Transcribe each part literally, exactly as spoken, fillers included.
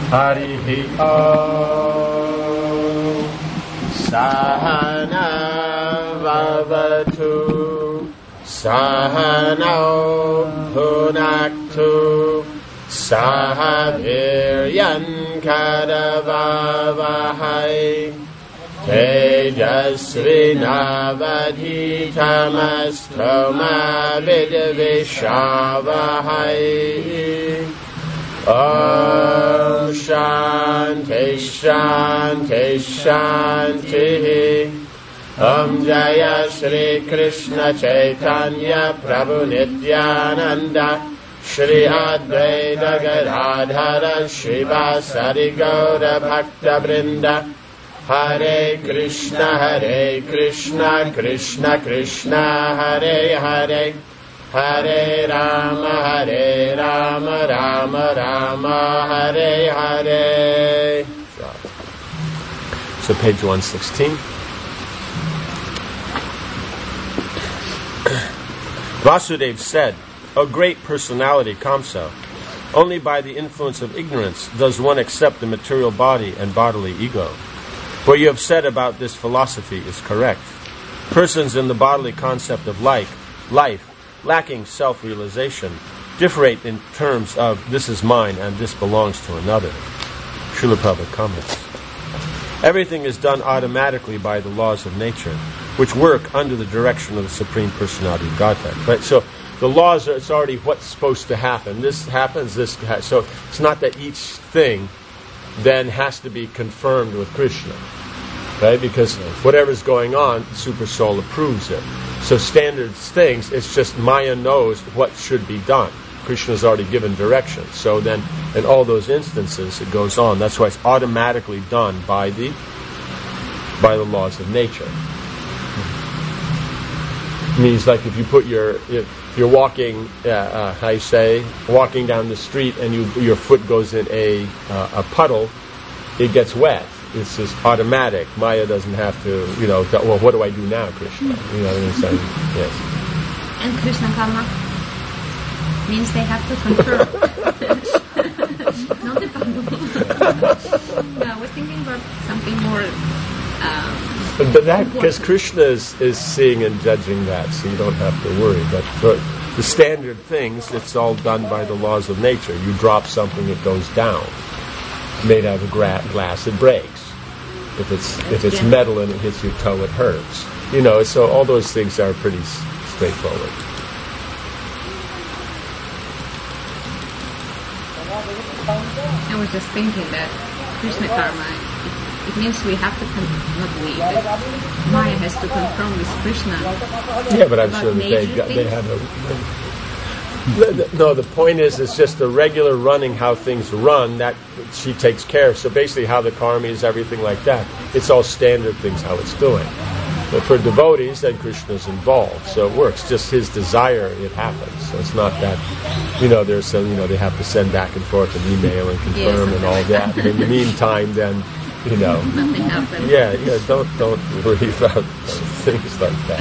Harihi Om. Sahana Vavatu Sahano Bhunaktu Sahaviryan Kadavavahai Tejasvinavadhitamastroma Vidvishavahai. Om Shanti Shanti Shanti. Om Jaya Shri Krishna Chaitanya Prabhu Nityananda Shri Advaita Gadadhara Srivasadi Gaura Bhakta Vrinda. Hare Krishna Hare Krishna Krishna Krishna Hare Hare Hare Rama Hare Rama Rama Rama Hare Hare. So page one sixteen. Vasudeva said, O great personality Kamsa, only by the influence of ignorance does one accept the material body and bodily ego. What you have said about this philosophy is correct. Persons in the bodily concept of life, life, lacking self-realization, differentiate in terms of this is mine and this belongs to another. Srila Prabhupada comments. Everything is done automatically by the laws of nature, which work under the direction of the Supreme Personality of Godhead. Right? So the laws are, it's already what's supposed to happen. This happens, this ha- so it's not that each thing then has to be confirmed with Krishna. Right? Because whatever's going on, the Super Soul approves it. So standard things, it's just Maya knows what should be done. Krishna's already given direction. So then, in all those instances, it goes on. That's why it's automatically done by the by the laws of nature. It means like if you put your, if you're walking, uh, uh, how you say, walking down the street and you, your foot goes in a uh, a puddle, it gets wet. It's just automatic. Maya doesn't have to, you know, th- well, what do I do now, Krishna? You know what I'm saying? Yes. And Krishna karma means they have to confirm. Not the bundle. No, I was thinking about something more. Um, but, but that, because Krishna is, is seeing and judging that, so you don't have to worry. But for the standard things, it's all done by the laws of nature. You drop something, it goes down. Made out of gra- glass, it breaks. If it's if it's metal and it hits your toe, it hurts. You know, so all those things are pretty s- straightforward. I was just thinking that Krishna karma, it, it means we have to, con- not we, but Maya has to confirm with Krishna. Yeah, but I'm sure that they got, they have a... No, the point is, it's just the regular running, how things run, that she takes care of. So basically how the karma is, everything like that. It's all standard things, how it's doing. But for devotees, then Krishna's involved. So it works. Just his desire, it happens. So it's not that, you know, there's some, you know, they have to send back and forth an email and confirm yes, and all that. And in the meantime, then, you know. Nothing happens. Yeah, yeah, don't, don't worry about things like that.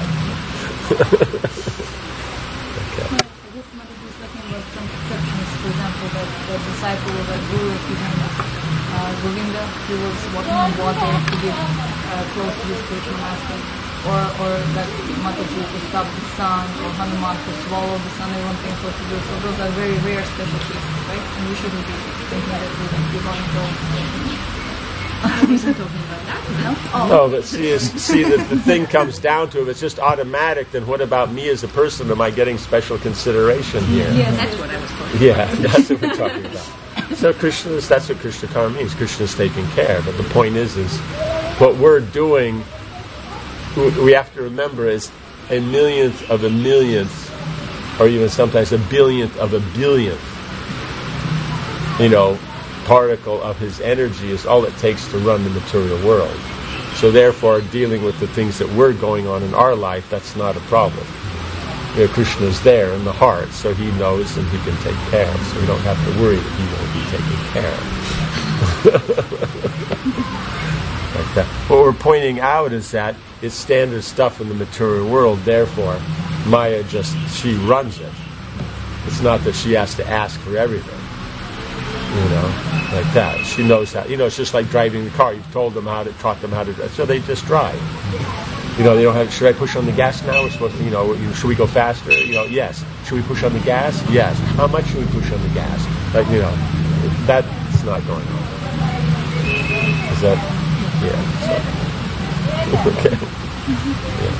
For example, that the disciple of the Guru, uh, Govinda, he was walking on water to get uh, close to his spiritual master, or or that Mataji to stop the sun, or Hanuman to swallow the sun. Everyone thinks what to do. So those are very rare special cases, right? And we shouldn't be thinking that we're going to be going to. I wasn't talking about that. No, oh. No, but see, is, see the, the thing comes down to, if it's just automatic, then what about me as a person? Am I getting special consideration here? Yeah, that's what I was talking Yeah, about. that's what we're talking about. So Krishna is, that's what Krishna karma means. Krishna is taking care. But the point is, is what we're doing, we have to remember, is a millionth of a millionth, or even sometimes a billionth of a billionth, you know, particle of his energy is all it takes to run the material world. So therefore, dealing with the things that we're going on in our life, that's not a problem. You know, Krishna's there in the heart, so he knows and he can take care. So we don't have to worry that he won't be taken care of. Like that. What we're pointing out is that it's standard stuff in the material world, therefore Maya just, she runs it. It's not that she has to ask for everything. You know, like that. She knows how. You know, it's just like driving the car. You've told them how to, taught them how to drive, so they just drive. You know, they don't have. Should I push on the gas now? We're supposed to. You know, should we go faster? You know, yes. Should we push on the gas? Yes. How much should we push on the gas? Like, you know, that's not going on. Is that? Yeah. So. Okay. Yeah.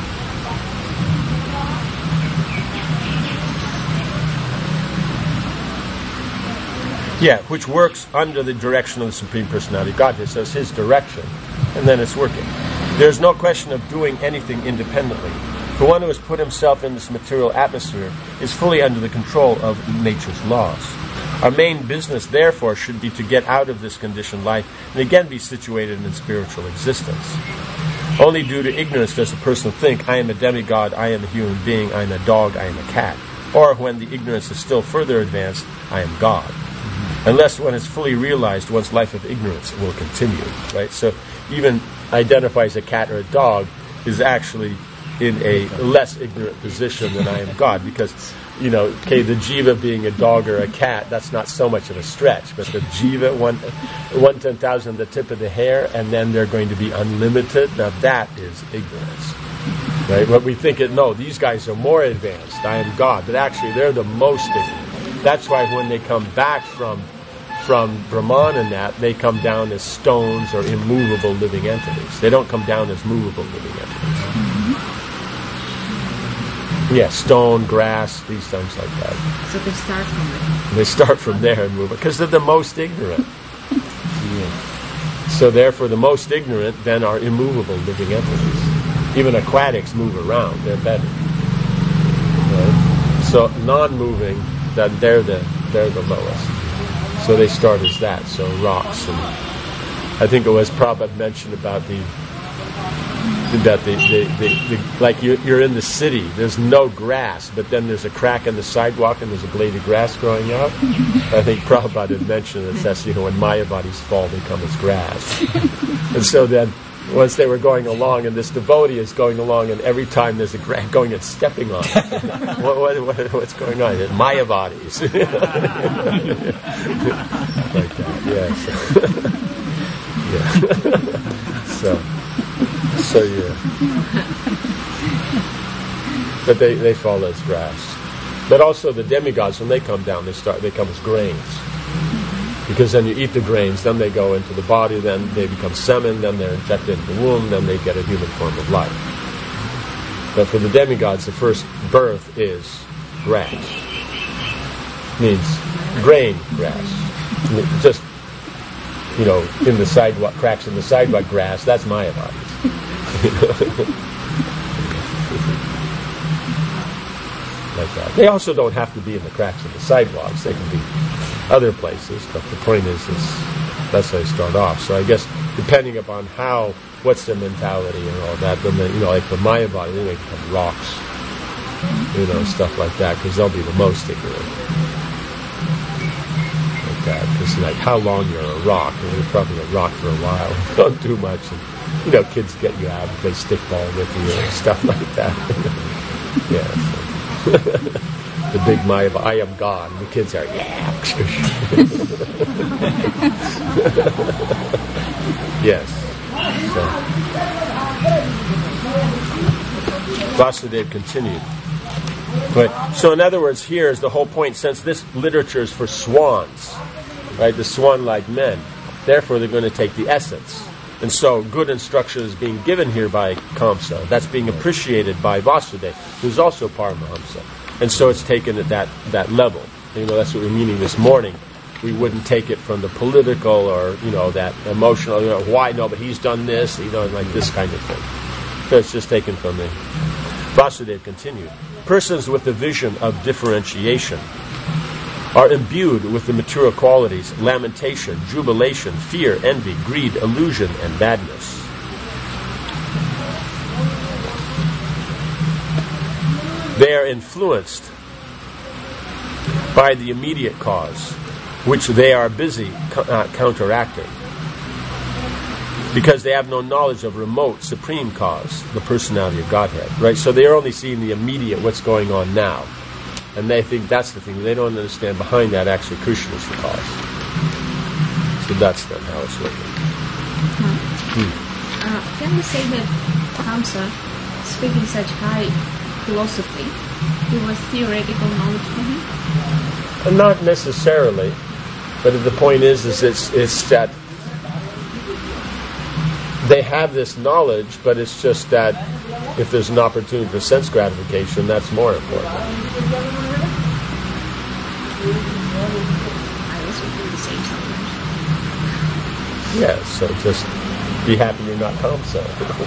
Yeah, which works under the direction of the Supreme Personality of Godhead. So it's His direction, and then it's working. There's no question of doing anything independently. For one who has put himself in this material atmosphere is fully under the control of nature's laws. Our main business, therefore, should be to get out of this conditioned life and again be situated in spiritual existence. Only due to ignorance does a person think, I am a demigod, I am a human being, I am a dog, I am a cat. Or when the ignorance is still further advanced, I am God. Unless one has fully realized one's life of ignorance will continue, right? So even identifies a cat or a dog is actually in a less ignorant position than I am God, because, you know, okay, the jiva being a dog or a cat, that's not so much of a stretch, but the jiva, one, one ten thousand, the tip of the hair, and then they're going to be unlimited. Now that is ignorance, right? But we think it, no, these guys are more advanced, I am God, but actually they're the most ignorant. That's why when they come back from from Brahman and that, they come down as stones or immovable living entities. They don't come down as movable living entities. Mm-hmm. Yeah, stone, grass, these things like that. So they start from there. They start from there and move, because they're the most ignorant. Yeah. So therefore the most ignorant then are immovable living entities. Even aquatics move around, they're better. Right? So non-moving, then they're the they're the lowest. So they start as that, so rocks. And I think it was Prabhupada mentioned about the that the, the, the, the like you, you're in the city, there's no grass, but then there's a crack in the sidewalk and there's a blade of grass growing out. I think Prabhupada had mentioned it, that's, you know, when Maya bodies fall, they come as grass. And so then once they were going along, and this devotee is going along, and every time there's a grass going and stepping on it. what, what, what, what's going on? It's Maya bodies. Like that, yes. Yeah. So, so yeah. But they, they fall as grass. But also the demigods, when they come down, they start they come as grains. Because then you eat the grains, then they go into the body, then they become semen, then they're injected in the womb, then they get a human form of life. But for the demigods, the first birth is grass. Means grain grass. Just, you know, in the sidewalk, cracks in the sidewalk grass, that's Maya bodies. Like that. They also don't have to be in the cracks of the sidewalks. They can be other places, but the point is, is that's how they start off. So I guess depending upon how, what's their mentality and all that, then they, you know, like the Maya body, they may become rocks, you know, stuff like that, because they'll be the most ignorant. Like that, because like how long you're a rock, and you're probably a rock for a while. Don't do much, and you know, kids get you out and play stickball with you and stuff like that. Yeah. So. The big Maya, I am God, and the kids are, yeah. Yes. So. Vasudeva continued. Right. So in other words, here is the whole point, since this literature is for swans, right, the swan-like men, therefore they're going to take the essence. And so good instruction is being given here by Kamsa. That's being appreciated by Vasudeva, who's also Paramahamsa. And so it's taken at that, that level. You know, that's what we're meaning this morning. We wouldn't take it from the political or, you know, that emotional, you know, why, no, but he's done this, you know, like this kind of thing. So it's just taken from the... Vasudeva continued. Persons with the vision of differentiation are imbued with the material qualities, lamentation, jubilation, fear, envy, greed, illusion, and madness. They are influenced by the immediate cause, which they are busy uh, counteracting, because they have no knowledge of remote supreme cause, the personality of Godhead. Right? So they are only seeing the immediate, what's going on now. And they think that's the thing. They don't understand behind that actually Krishna is the cause. So that's then how it's working. Hmm. Hmm. Uh, can we say that Kamsa, speaking such high philosophy, it was theoretical knowledge for him? Uh, not necessarily, but the point is, is it's, it's that they have this knowledge, but it's just that if there's an opportunity for sense gratification, that's more important. I also feel the same sometimes. Yeah, so just be happy you're not Kamsa.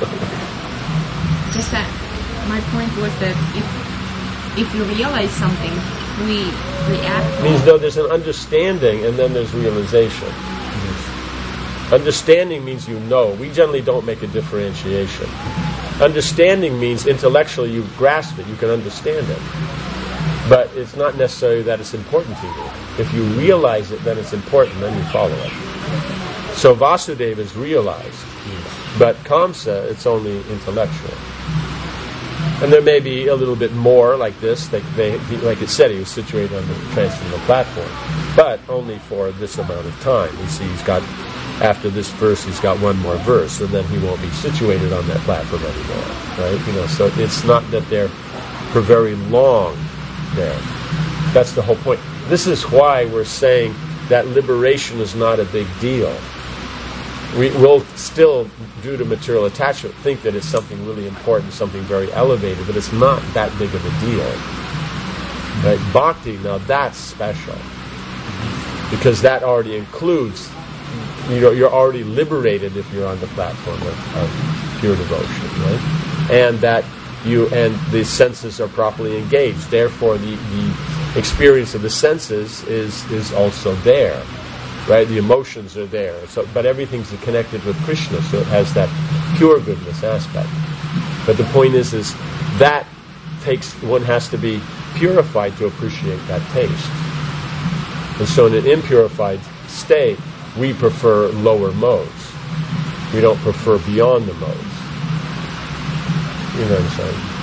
Just that my point was that if if you realize something, we react. Means though there's an understanding and then there's realization. Mm-hmm. Understanding means you know. We generally don't make a differentiation. Understanding means intellectually you grasp it, you can understand it. But it's not necessarily that it's important to you. If you realize it, then it's important, then you follow it. So Vasudeva is realized, but Kamsa, it's only intellectual. And there may be a little bit more like this. Like, they, like it said, he was situated on the transcendental platform, but only for this amount of time. You see, he's got, after this verse, he's got one more verse, and then he won't be situated on that platform anymore, right? You know, so it's not that they're for very long there. That's the whole point. This is why we're saying that liberation is not a big deal. We will still, due to material attachment, think that it's something really important, something very elevated, but it's not that big of a deal. Right? Bhakti, now that's special. Because that already includes, you know, you're already liberated if you're on the platform of, of pure devotion, right? And that you, and the senses are properly engaged. Therefore, the, the experience of the senses is, is also there. Right, the emotions are there, so but everything's connected with Krishna, so it has that pure goodness aspect. But the point is, is that takes one has to be purified to appreciate that taste. And so, in an impurified state, we prefer lower modes. We don't prefer beyond the modes. You know what I'm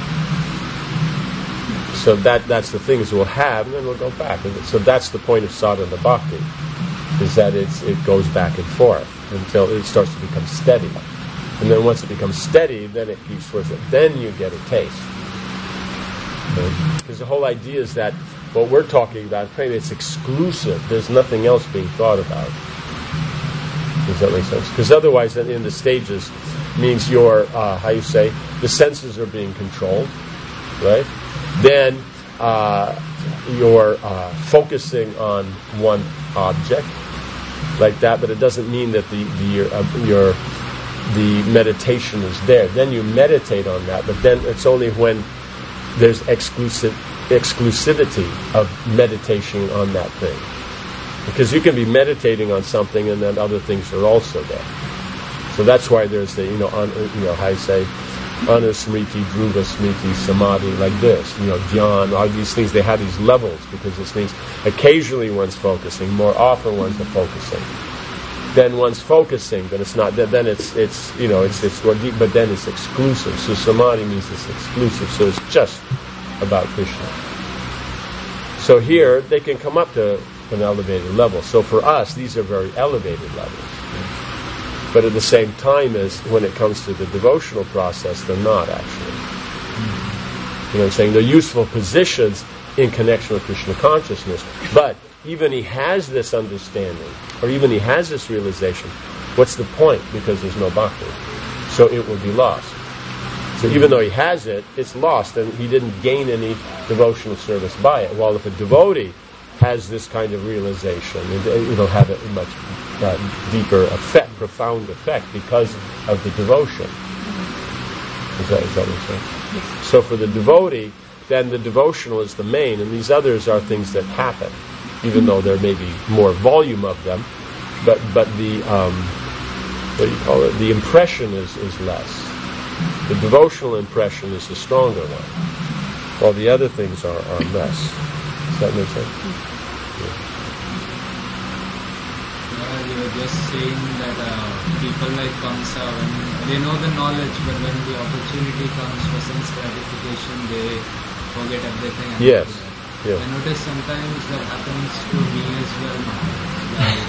saying? So that that's the things we'll have, and then we'll go back. So that's the point of sadhana bhakti. Is that it's, it goes back and forth until it starts to become steady. And then once it becomes steady, then it keeps towards it. Then you get a taste. Because the whole idea is that what we're talking about, it's exclusive. There's nothing else being thought about. Does that make sense? Because otherwise, in the stages, means your, uh, how you say, the senses are being controlled, right? Then uh, you're uh, focusing on one object like that, but it doesn't mean that the, the your, uh, your the meditation is there. Then you meditate on that, but then it's only when there's exclusive exclusivity of meditation on that thing, because you can be meditating on something and then other things are also there. So that's why there's the you know on, you know how you say Anusmriti, Dhruva Smriti, Samadhi, like this, you know, Dhyan, all these things, they have these levels, because this means occasionally one's focusing, more often one's focusing. Then one's focusing, but it's not, then it's, it's you know, it's, it's more deep, but then it's exclusive. So Samadhi means it's exclusive, so it's just about Krishna. So here, they can come up to an elevated level. So for us, these are very elevated levels. But at the same time as when it comes to the devotional process, they're not actually. You know what I'm saying? They're useful positions in connection with Krishna consciousness. But even he has this understanding, or even he has this realization, what's the point? Because there's no bhakti. So it will be lost. So even though he has it, it's lost, and he didn't gain any devotional service by it. While if a devotee has this kind of realization, it'll have a much uh, deeper effect, profound effect, because of the devotion. Is that, is that what you're saying? Yes. So for the devotee, then the devotional is the main, and these others are things that happen, even though there may be more volume of them, but but the um, what do you call it? The impression is, is less. The devotional impression is the stronger one, while the other things are, are less. Does that make sense? Yeah. Uh, you were just saying that uh, people like Kamsa, when they know the knowledge, but when the opportunity comes for sense gratification, they forget everything. Yes. Yeah. I notice sometimes that happens to me as well. Like, uh,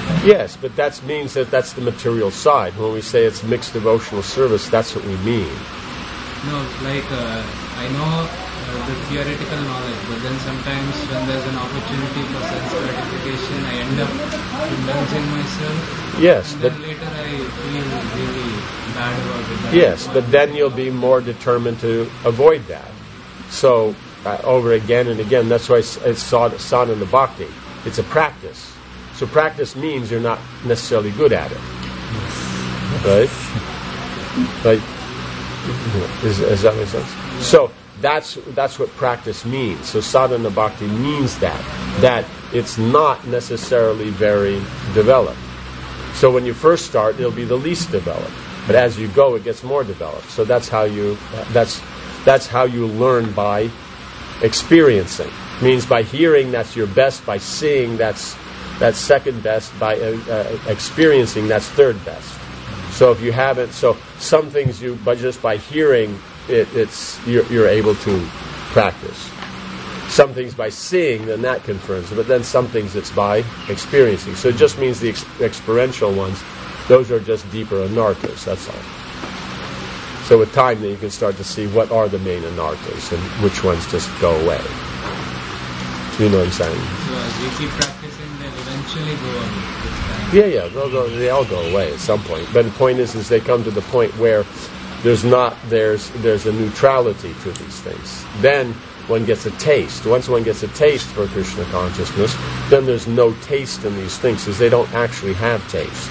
Yes, but that means that that's the material side. When we say it's mixed devotional service, that's what we mean. No, like uh, I know uh, the theoretical knowledge, but then sometimes when there's an opportunity for sense gratification, I end up indulging myself. Yes, and but then later I feel really bad about it. That yes, but then you'll be more determined to avoid that. So uh, over again and again, that's why it's, it's sadhana and bhakti. It's a practice. So practice means you're not necessarily good at it, right? Like, is, does that make sense? Yeah. So that's that's what practice means. So sadhana bhakti means that that it's not necessarily very developed. So when you first start, it'll be the least developed, but as you go, it gets more developed. So that's how you that's that's how you learn, by experiencing. It means by hearing, that's your best. By seeing, that's that's second best. By uh, uh, experiencing, that's third best. So if you haven't, so some things you, but just by hearing it, it's you're, you're able to practice. Some things by seeing, then that confirms it. But then some things it's by experiencing. So it just means the ex- experiential ones, those are just deeper anarthas. That's all. So with time, then you can start to see what are the main anarthas and which ones just go away. You know what I'm saying? So as you keep practicing, they'll eventually go away with time. Yeah, yeah, they'll go, they all go away at some point. But the point is, is they come to the point where there's not, there's there's a neutrality to these things. Then one gets a taste. Once one gets a taste for Krishna consciousness, then there's no taste in these things, because they don't actually have taste.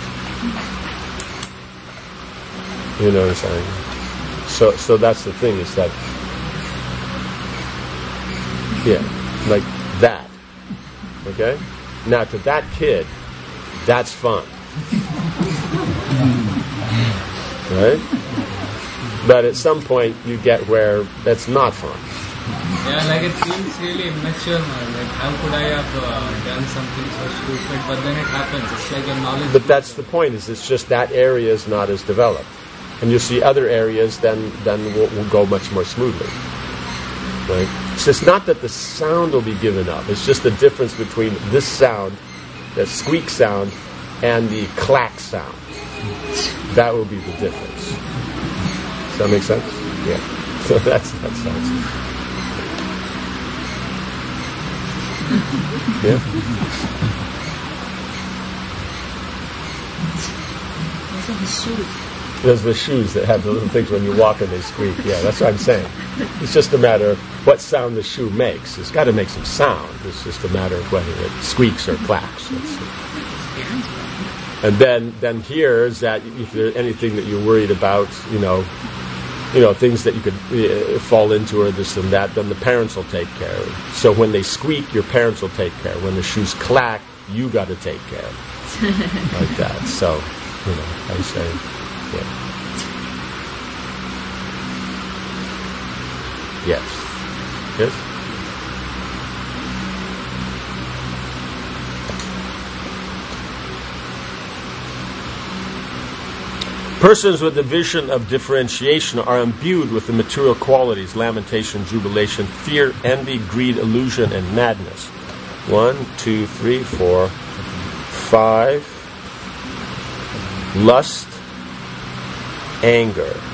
You know what I'm saying? So, so that's the thing, is that, yeah, like that. Okay? Now, to that kid, that's fun. Right? But at some point, you get where that's not fun. Yeah, like it feels really immature, man. Like, how could I have uh, done something so stupid? But then it happens. It's like a knowledge. But that's the point, is it's just that area is not as developed. And you see other areas, then then will, will go much more smoothly. Right? So it's not that the sound will be given up. It's just the difference between this sound, the squeak sound, and the clack sound. That will be the difference. Does that make sense? Yeah. So that's that sounds. Yeah. Also his shoes. There's the shoes that have the little things when you walk and they squeak. Yeah, that's what I'm saying. It's just a matter of what sound the shoe makes. It's got to make some sound. It's just a matter of whether it squeaks or clacks. And then, then here is that if there's anything that you're worried about, you know, you know, things that you could uh, fall into or this and that, then the parents will take care of it. So when they squeak, your parents will take care. When the shoes clack, you got to take care. Like that. So, you know, I say. Yeah. Yes. Yes? Persons with the vision of differentiation are imbued with the material qualities: lamentation, jubilation, fear, envy, greed, illusion, and madness. One, two, three, four, five. Lust, anger,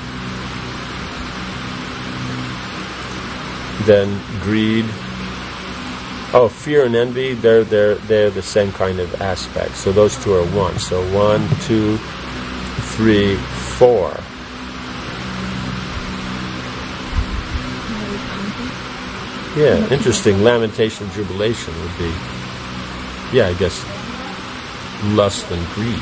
then greed. Oh, fear and envy, they're they're they're the same kind of aspect. So those two are one. So one, two, three, four. Yeah, interesting. Lamentation, jubilation would be, yeah, I guess, lust and greed.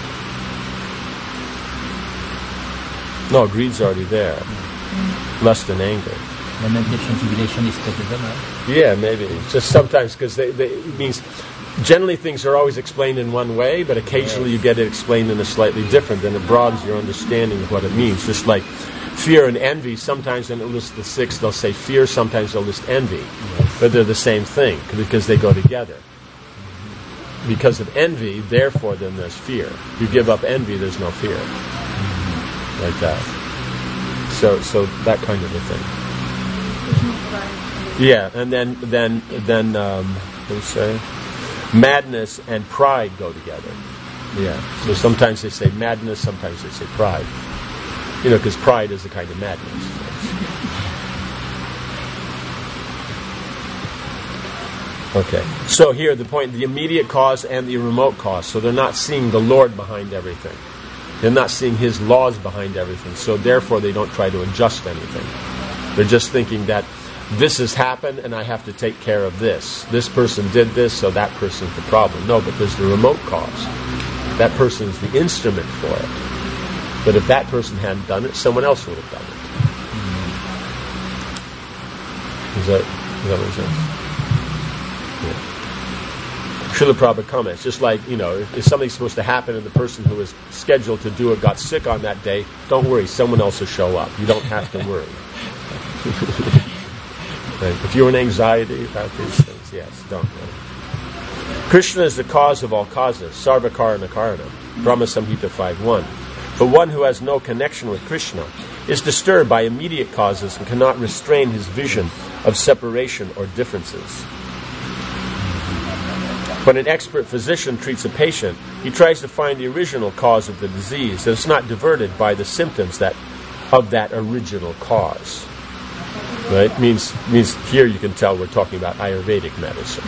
No, greed's already there. Lust and anger. Lamentation, jubilation is better than that. Yeah, maybe. It's just sometimes, because they, they, it means generally things are always explained in one way, but occasionally you get it explained in a slightly different, and it broadens your understanding of what it means. Just like fear and envy, sometimes when it lists the six, they'll say fear, sometimes they'll list envy. Yes. But they're the same thing, because they go together. Mm-hmm. Because of envy, therefore then there's fear. You give up envy, there's no fear. Mm-hmm. Like that. So so that kind of a thing. Yeah, and then then then um, what do you say? madness and pride go together. Yeah. So sometimes they say madness, sometimes they say pride. You know, because pride is a kind of madness. Okay. So here, the point, the immediate cause and the remote cause. So they're not seeing the Lord behind everything. They're not seeing His laws behind everything. So therefore, they don't try to adjust anything. They're just thinking that this has happened and I have to take care of this. This person did this, so that person's the problem. No, but there's the remote cause. That person is the instrument for it. But if that person hadn't done it, someone else would have done it. Is that, does that make sense? Yeah. Srila Prabhupada comments, just like, you know, if, if something's supposed to happen and the person who was scheduled to do it got sick on that day, don't worry, someone else will show up. You don't have to worry. Right. If you're in anxiety about these things, yes, don't worry. Krishna is the cause of all causes, sarva karana karana, Brahma Samhita five one. But one who has no connection with Krishna is disturbed by immediate causes and cannot restrain his vision of separation or differences. When an expert physician treats a patient, he tries to find the original cause of the disease, and it's not diverted by the symptoms that of that original cause. Right? Means means here you can tell we're talking about Ayurvedic medicine.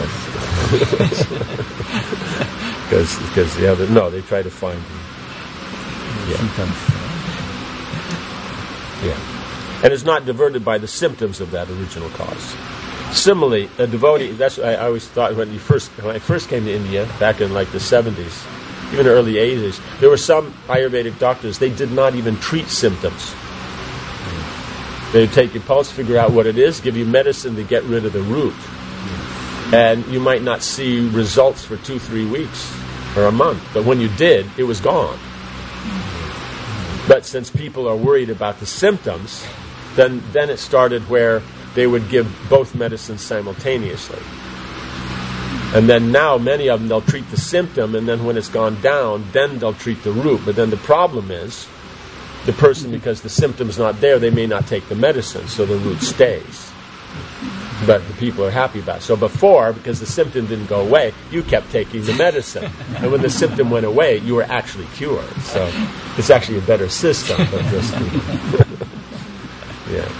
Because because the other no, they try to find yeah. symptoms. Yeah. And it's not diverted by the symptoms of that original cause. Similarly, a devotee, that's what I always thought when you first when I first came to India, back in like the seventies, even early eighties, there were some Ayurvedic doctors, they did not even treat symptoms. They would take your pulse, figure out what it is, give you medicine to get rid of the root. And you might not see results for two, three weeks or a month. But when you did, it was gone. But since people are worried about the symptoms, then, then it started where they would give both medicines simultaneously. And then now many of them, they'll treat the symptom, and then when it's gone down, then they'll treat the root. But then the problem is, the person, because the symptom's not there, they may not take the medicine, so the root stays. But the people are happy about it. So before, because the symptom didn't go away, you kept taking the medicine. And when the symptom went away, you were actually cured. So it's actually a better system than just... yeah.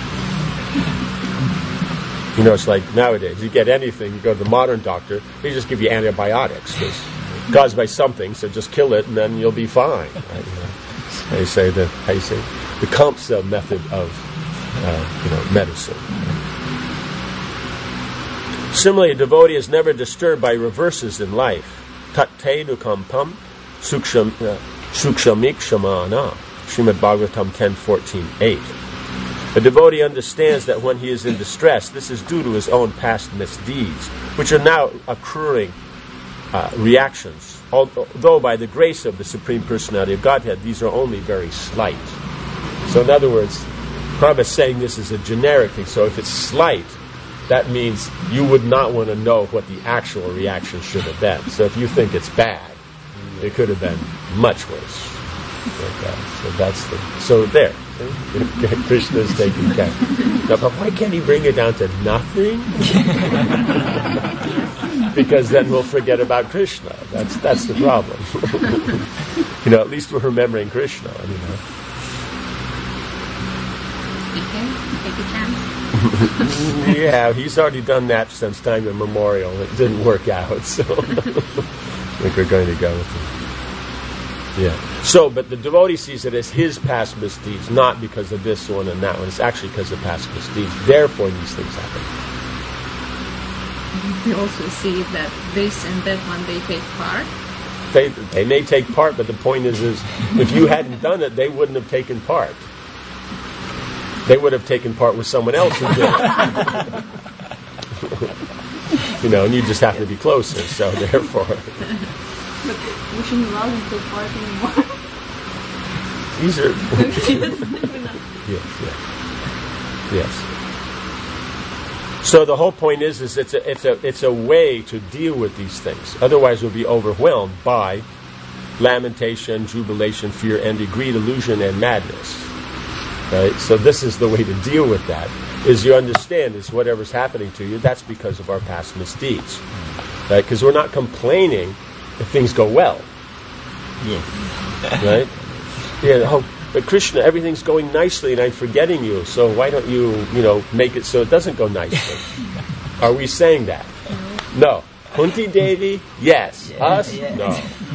You know, it's like nowadays, you get anything, you go to the modern doctor, they just give you antibiotics. It's caused by something, so just kill it and then you'll be fine. Right? You know? They say the how you say the Kamsa method of uh, you know medicine. Similarly, a devotee is never disturbed by reverses in life. Tate nukampam sukshamik shamana. Srimad Bhagavatam ten fourteen eight. A devotee understands that when he is in distress, this is due to his own past misdeeds, which are now accruing uh, reactions. Although by the grace of the Supreme Personality of Godhead, these are only very slight. So in other words, Prabhupada is saying this is a generic thing. So if it's slight, that means you would not want to know what the actual reaction should have been. So if you think it's bad, it could have been much worse. Like that. So that's the so there. Krishna is taking care. Now, but why can't he bring it down to nothing? Because then we'll forget about Krishna. That's that's the problem. You know, at least we're remembering Krishna. You know. Yeah, he's already done that since time immemorial. It didn't work out, so I think we're going to go with it. Yeah. So, but the devotee sees it as his past misdeeds, not because of this one and that one. It's actually because of past misdeeds. Therefore, these things happen. We also see that this and that one, they take part. They they may take part, but the point is, is if you hadn't done it, they wouldn't have taken part. They would have taken part with someone else who did it. You know, and you just happen to be closer, so therefore. But we shouldn't allow them to take part anymore. These are... yes, yes. Yes. So the whole point is, is it's a, it's a, it's a way to deal with these things. Otherwise we'll be overwhelmed by lamentation, jubilation, fear, envy, greed, illusion, and madness. Right? So this is the way to deal with that, is you understand is whatever's happening to you, that's because of our past misdeeds. right? Because we're not complaining if things go well, Yes. right? Yeah, oh, but Krishna, everything's going nicely and I'm forgetting you, so why don't you, you know, make it so it doesn't go nicely? Are we saying that? No. Kunti Devi, yes. Yeah, Us, yeah. no.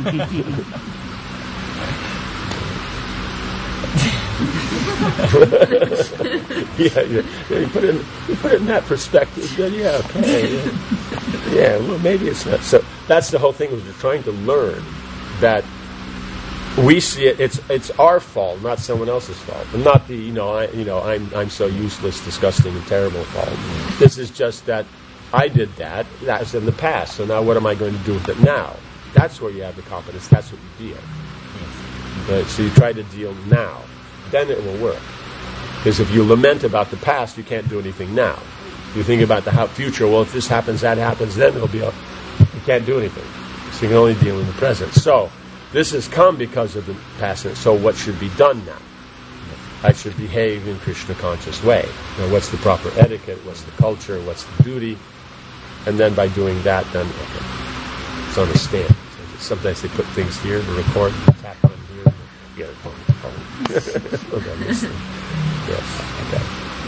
yeah, yeah. You put it, you put it in that perspective, then yeah, okay. Yeah. yeah, well, maybe it's not. So that's the whole thing, is we're trying to learn that we see it. It's it's our fault, not someone else's fault, and not the you know I you know I'm I'm so useless, disgusting, and terrible fault. This is just that I did that. That was in the past. So now, what am I going to do with it now? That's where you have the competence. That's what you deal. Right? So you try to deal now. Then it will work. Because if you lament about the past, you can't do anything now. You think about the how future. Well, if this happens, that happens, then it'll be a. You can't do anything. So you can only deal in the present. So this has come because of the past. So what should be done now? I should behave in Krishna conscious way. Now, what's the proper etiquette? What's the culture? What's the duty? And then by doing that, then okay, it's on a stand. So sometimes they put things here to record, tap on here, get it phone. Yes. Okay.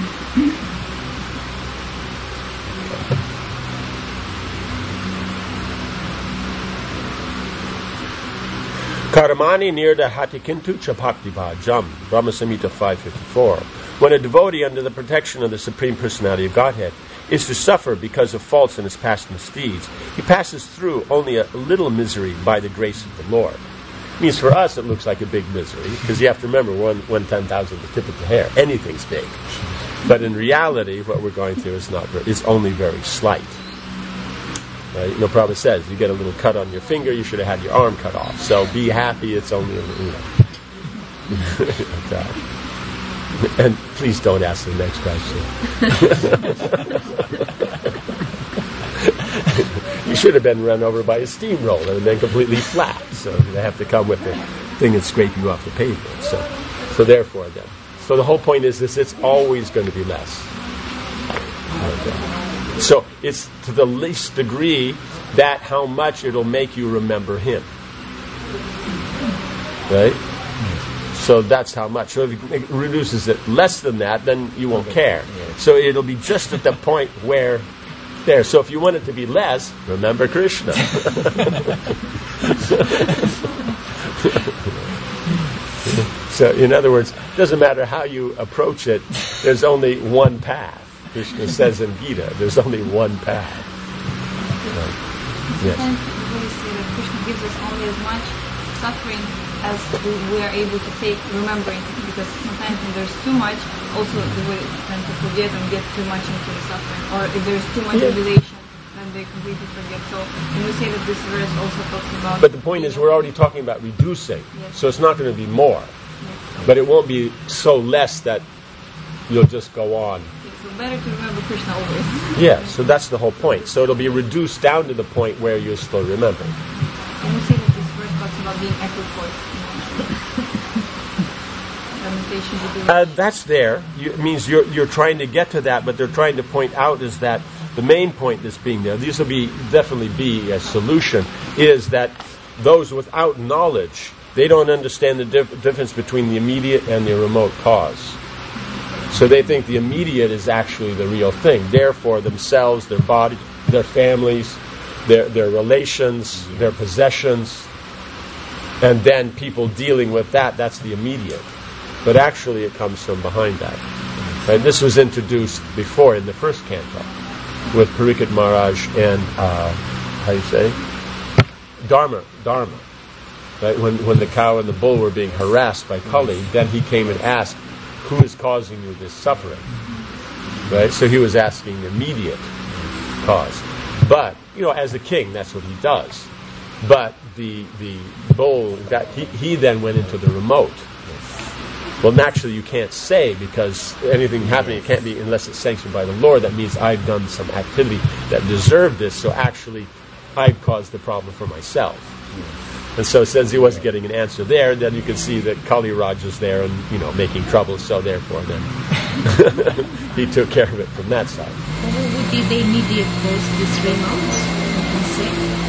Karamani nirda hatikintu chapaktiba jam, Brahma Samhita five fifty-four. When a devotee under the protection of the Supreme Personality of Godhead is to suffer because of faults in his past misdeeds, he passes through only a little misery by the grace of the Lord. It means for us it looks like a big misery, because you have to remember one, one ten thousand the tip of the hair. Anything's big. But in reality, what we're going through is not very, it's only very slight. Right? You know, Prabhupada says, you get a little cut on your finger, you should have had your arm cut off. So be happy, it's only a little, you know. Okay. And please don't ask the next question. You should have been run over by a steamroller and then completely flat. So they have to come with the thing and scrape you off the pavement. So, so therefore, then. So the whole point is this: it's always going to be less. Okay. So it's to the least degree that how much it'll make you remember Him. Right? So that's how much. So if it reduces it less than that, then you won't care. So it'll be just at the point where there. So if you want it to be less, remember Krishna. So in other words, it doesn't matter how you approach it, there's only one path. Krishna says in Gita, there's only one path. Right. Yes. And we say that Krishna gives us only as much suffering as we, we are able to take, remembering, because sometimes when there's too much, also we tend to forget and get too much into the suffering. Or if there's too much Yeah. revelation, then they completely forget. So when we say that this verse also talks about... But the point is, we're already talking about reducing. Yes. So it's not going to be more. Yes. But it won't be so less that you'll just go on. Okay, so better to remember Krishna always. Yeah, so that's the whole point. So it'll be reduced down to the point where you'll still remember. Can we say that this verse talks about being equipoise? Lamentation to do Uh, that's there. You, it means you're you're trying to get to that, but they're trying to point out is that the main point that's being there, these will be definitely be a solution, is that those without knowledge, they don't understand the dif- difference between the immediate and the remote cause. So they think the immediate is actually the real thing. Therefore, themselves, their body, their families, their their relations, their possessions, and then people dealing with that, that's the immediate. But actually it comes from behind that. Right? This was introduced before in the first canto with Parikshit Maharaj and, uh, how do you say? Dharma. Dharma. Right? When, when the cow and the bull were being harassed by Kali, then he came and asked, who is causing you this suffering? Right? So he was asking the immediate cause. But, you know, as a king, that's what he does. But the the bull, that he, he then went into the remote. Well, naturally you can't say, because anything happening, it can't be unless it's sanctioned by the Lord. That means I've done some activity that deserved this, so actually I've caused the problem for myself. And so since he wasn't getting an answer there, then you can see that Kali Raj is there and, you know, making trouble, so therefore then he took care of it from that side. What would be the immediate cause, this remote? say?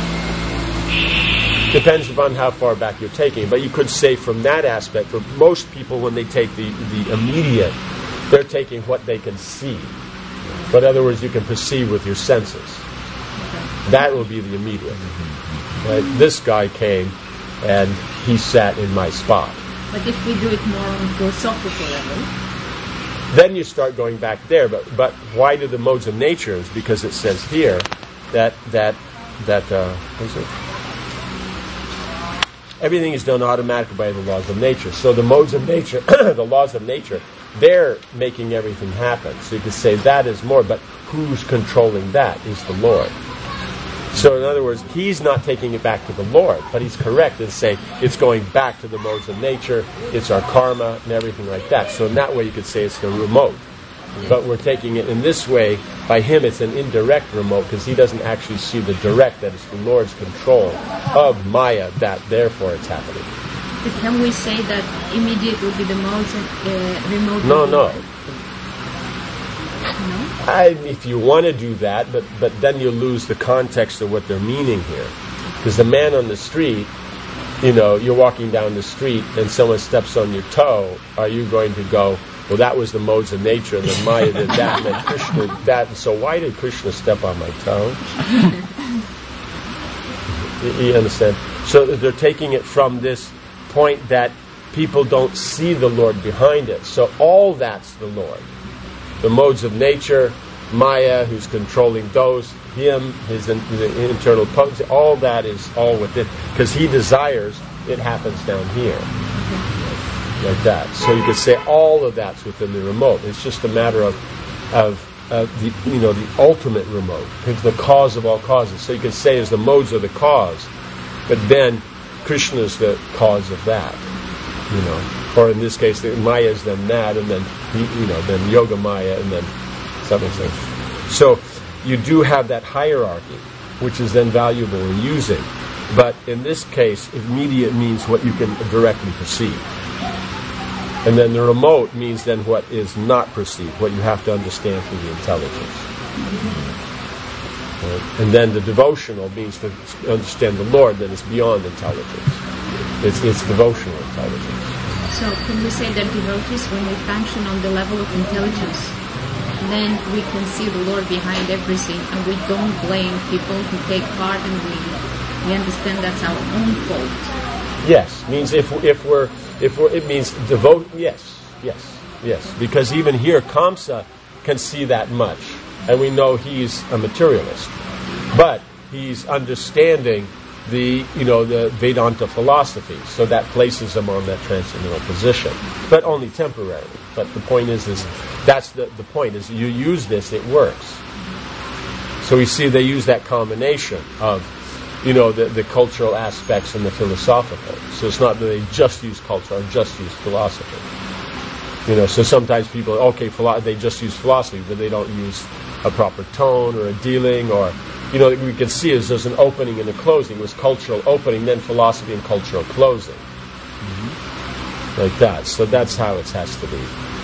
Depends upon how far back you're taking it. But you could say from that aspect, for most people when they take the, the immediate, they're taking what they can see. But in other words, you can perceive with your senses. That will be the immediate. Right? This guy came and he sat in my spot. But if we do it more on philosophical level, then you start going back there. But but why do the modes of nature? Is because it says here that that that uh, what is it? Everything is done automatically by the laws of nature. So the modes of nature, the laws of nature, they're making everything happen. So you could say that is more, but who's controlling that is the Lord. So in other words, he's not taking it back to the Lord, but he's correct in saying it's going back to the modes of nature, it's our karma and everything like that. So in that way you could say it's the remote. But we're taking it in this way, by him it's an indirect remote, because he doesn't actually see the direct, that is the Lord's control of Maya, that therefore it's happening. But can we say that immediate will be the modes and uh, remote? No, no. No? I, if you want to do that, but, but then you lose the context of what they're meaning here. Because the man on the street, you know, you're walking down the street and someone steps on your toe, are you going to go, well, that was the modes of nature, and then Maya did that, and then Krishna did that, and so why did Krishna step on my toe? you, you understand? So they're taking it from this point that people don't see the Lord behind it. So all that's the Lord. The modes of nature, Maya, who's controlling those, him, his in, the internal potency, all that is all within. Because he desires, it happens down here. Like that. So you could say all of that's within the remote. It's just a matter of, of, of the, you know, the ultimate remote. It's the cause of all causes. So you could say as the modes are the cause, but then Krishna is the cause of that. You know, or in this case, the Maya is then that, and then you know, then Yoga Maya, and then something. So you do have that hierarchy, which is then valuable in using. But in this case, immediate means what you can directly perceive. And then the remote means then what is not perceived, what you have to understand through the intelligence. Right? And then the devotional means to understand the Lord, that is beyond intelligence. It's, it's devotional intelligence. So can we say that devotees, when we function on the level of intelligence, then we can see the Lord behind everything, and we don't blame people who take part, and we we understand that's our own fault. Yes, means if if we're if we're it means devote. Yes, yes, yes. Because even here, Kamsa can see that much, and we know he's a materialist, but he's understanding the you know the Vedanta philosophy, so that places him on that transcendental position, but only temporarily. But the point is, is that's the the point is you use this, it works. So we see they use that combination of you know the the cultural aspects and the philosophical. So it's not that they just use culture or just use philosophy. You know, so sometimes people okay, philo- they just use philosophy, but they don't use a proper tone or a dealing or. You know, we can see is there's an opening and a closing. It was cultural opening, then philosophy and cultural closing. Mm-hmm. Like that. So that's how it has to be.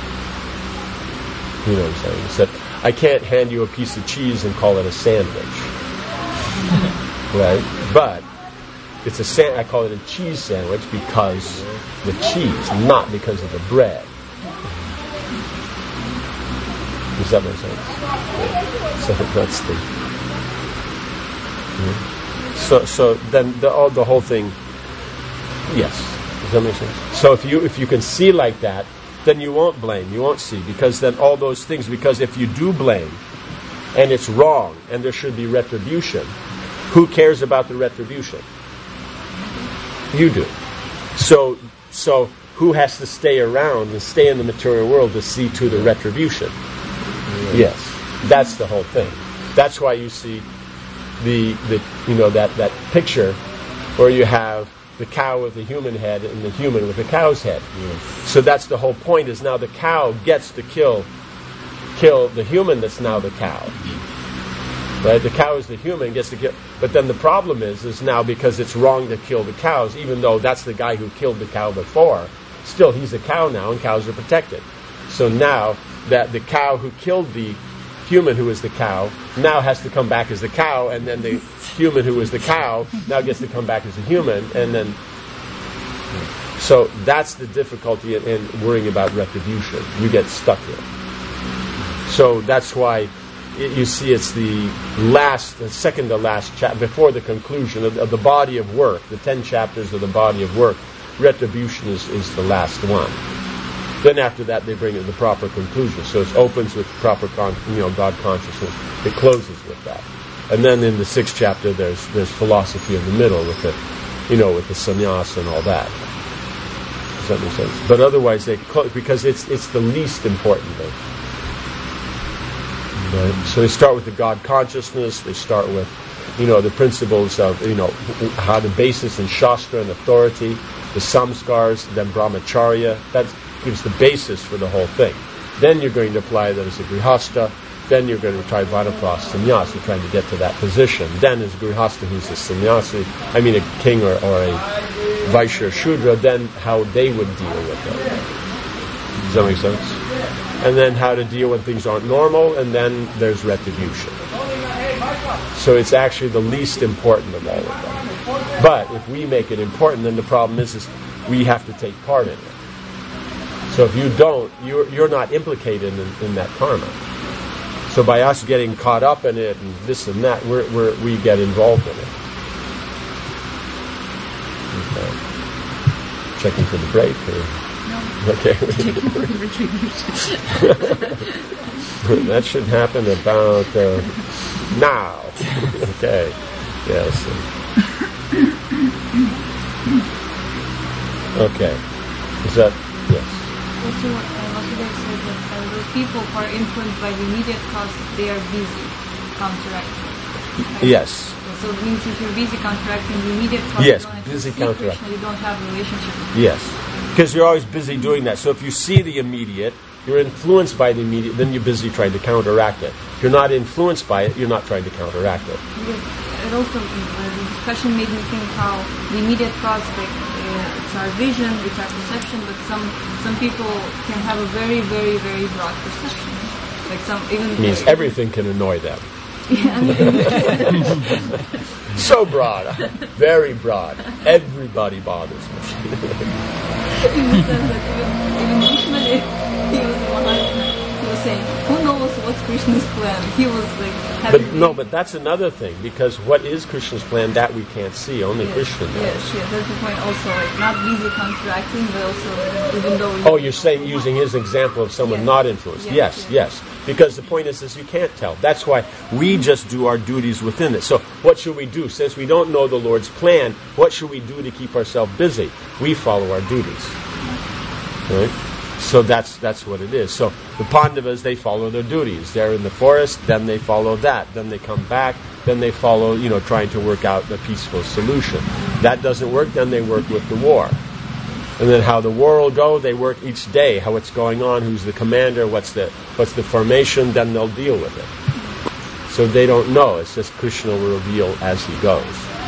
You know what I'm saying? So I can't hand you a piece of cheese and call it a sandwich. Right? But it's a sa- I call it a cheese sandwich because the cheese, not because of the bread. Does that make sense? Yeah. So that's the... So, so then the, all, the whole thing, yes. Does that make sense? So if you if you can see like that, then you won't blame, you won't see, because then all those things. Because if you do blame, and it's wrong, and there should be retribution, who cares about the retribution? You do. So, so who has to stay around and stay in the material world to see to the retribution? Mm-hmm. Yes, that's the whole thing. That's why you see. The, the you know that, that picture where you have the cow with the human head and the human with the cow's head. Yes. So that's the whole point, is now the cow gets to kill kill the human that's now the cow. Right? The cow is the human, gets to kill. But then the problem is, is now because it's wrong to kill the cows, even though that's the guy who killed the cow before, still he's a cow now and cows are protected. So now that the cow who killed the human who is the cow now has to come back as the cow, and then the human who is the cow now gets to come back as a human, and then so that's the difficulty in, in worrying about retribution. You get stuck here. So that's why it, you see it's the last, the second to last chapter, before the conclusion of, of the body of work, the ten chapters of the body of work. Retribution is, is the last one. Then after that they bring it to the proper conclusion. So it opens with proper, con- you know, God consciousness. It closes with that. And then in the sixth chapter there's there's philosophy in the middle with the, you know, with the sannyas and all that. Does that make sense? But otherwise they close because it's it's the least important thing. Right? So they start with the God consciousness. They start with, you know, the principles of, you know, how the basis in Shastra and authority, the samskars, then brahmacharya. That gives the basis for the whole thing. Then you're going to apply that as a grihasta. Then you're going to try vanaprastha sannyas. You're trying to get to that position. Then as grihasta, who's a sannyasi, I mean a king or, or a vaishya or shudra, then how they would deal with it. Does that make sense? And then how to deal when things aren't normal, and then there's retribution. So it's actually the least important of all of them. But if we make it important, then the problem is, is we have to take part in it. So if you don't, you're, you're not implicated in, in that karma. So by us getting caught up in it and this and that, we're, we're, we get involved in it. Okay. Checking for the break? Or? No. Okay. That should happen about uh, now. Okay. Yes. Okay. Is that... Yes. Also, uh, Vasudeva said that uh, the people who are influenced by the immediate cause, they are busy counteracting. Right? Yes. So it means if you're busy counteracting the immediate cause, yes, you don't busy see Krishna, counteracting. you don't have a relationship with Yes. Because you're always busy doing that. So if you see the immediate, you're influenced by the immediate, then you're busy trying to counteract it. If you're not influenced by it, you're not trying to counteract it. Yes. It also, uh, the discussion made me think how the immediate cause, like, uh, it's our vision, it's our perception, but some some people can have a very, very, very broad perception. Like some, even... It means everything can annoy them. Yeah, I mean, so broad, very broad. Everybody bothers me. in the sense that even, even Vishnu, he was one he was saying, who knows what's Krishna's plan? He was like having... But no, but that's another thing, because what is Krishna's plan, that we can't see. Only yes, Krishna knows. Yes, yes, that's the point also. Like, not busy counteracting, but also, even though... Oh, you're saying using his example of someone yes. not influenced. Yes, Yes, yes, yes. Because the point is, is you can't tell. That's why we just do our duties within it. So what should we do? Since we don't know the Lord's plan, what should we do to keep ourselves busy? We follow our duties. Right? So that's that's what it is. So the Pandavas, they follow their duties. They're in the forest, then they follow that. Then they come back, then they follow, you know, trying to work out a peaceful solution. That doesn't work, then they work with the war. And then how the war will go, they work each day, how it's going on, who's the commander, what's the what's the formation, then they'll deal with it. So they don't know. It's just Krishna will reveal as he goes.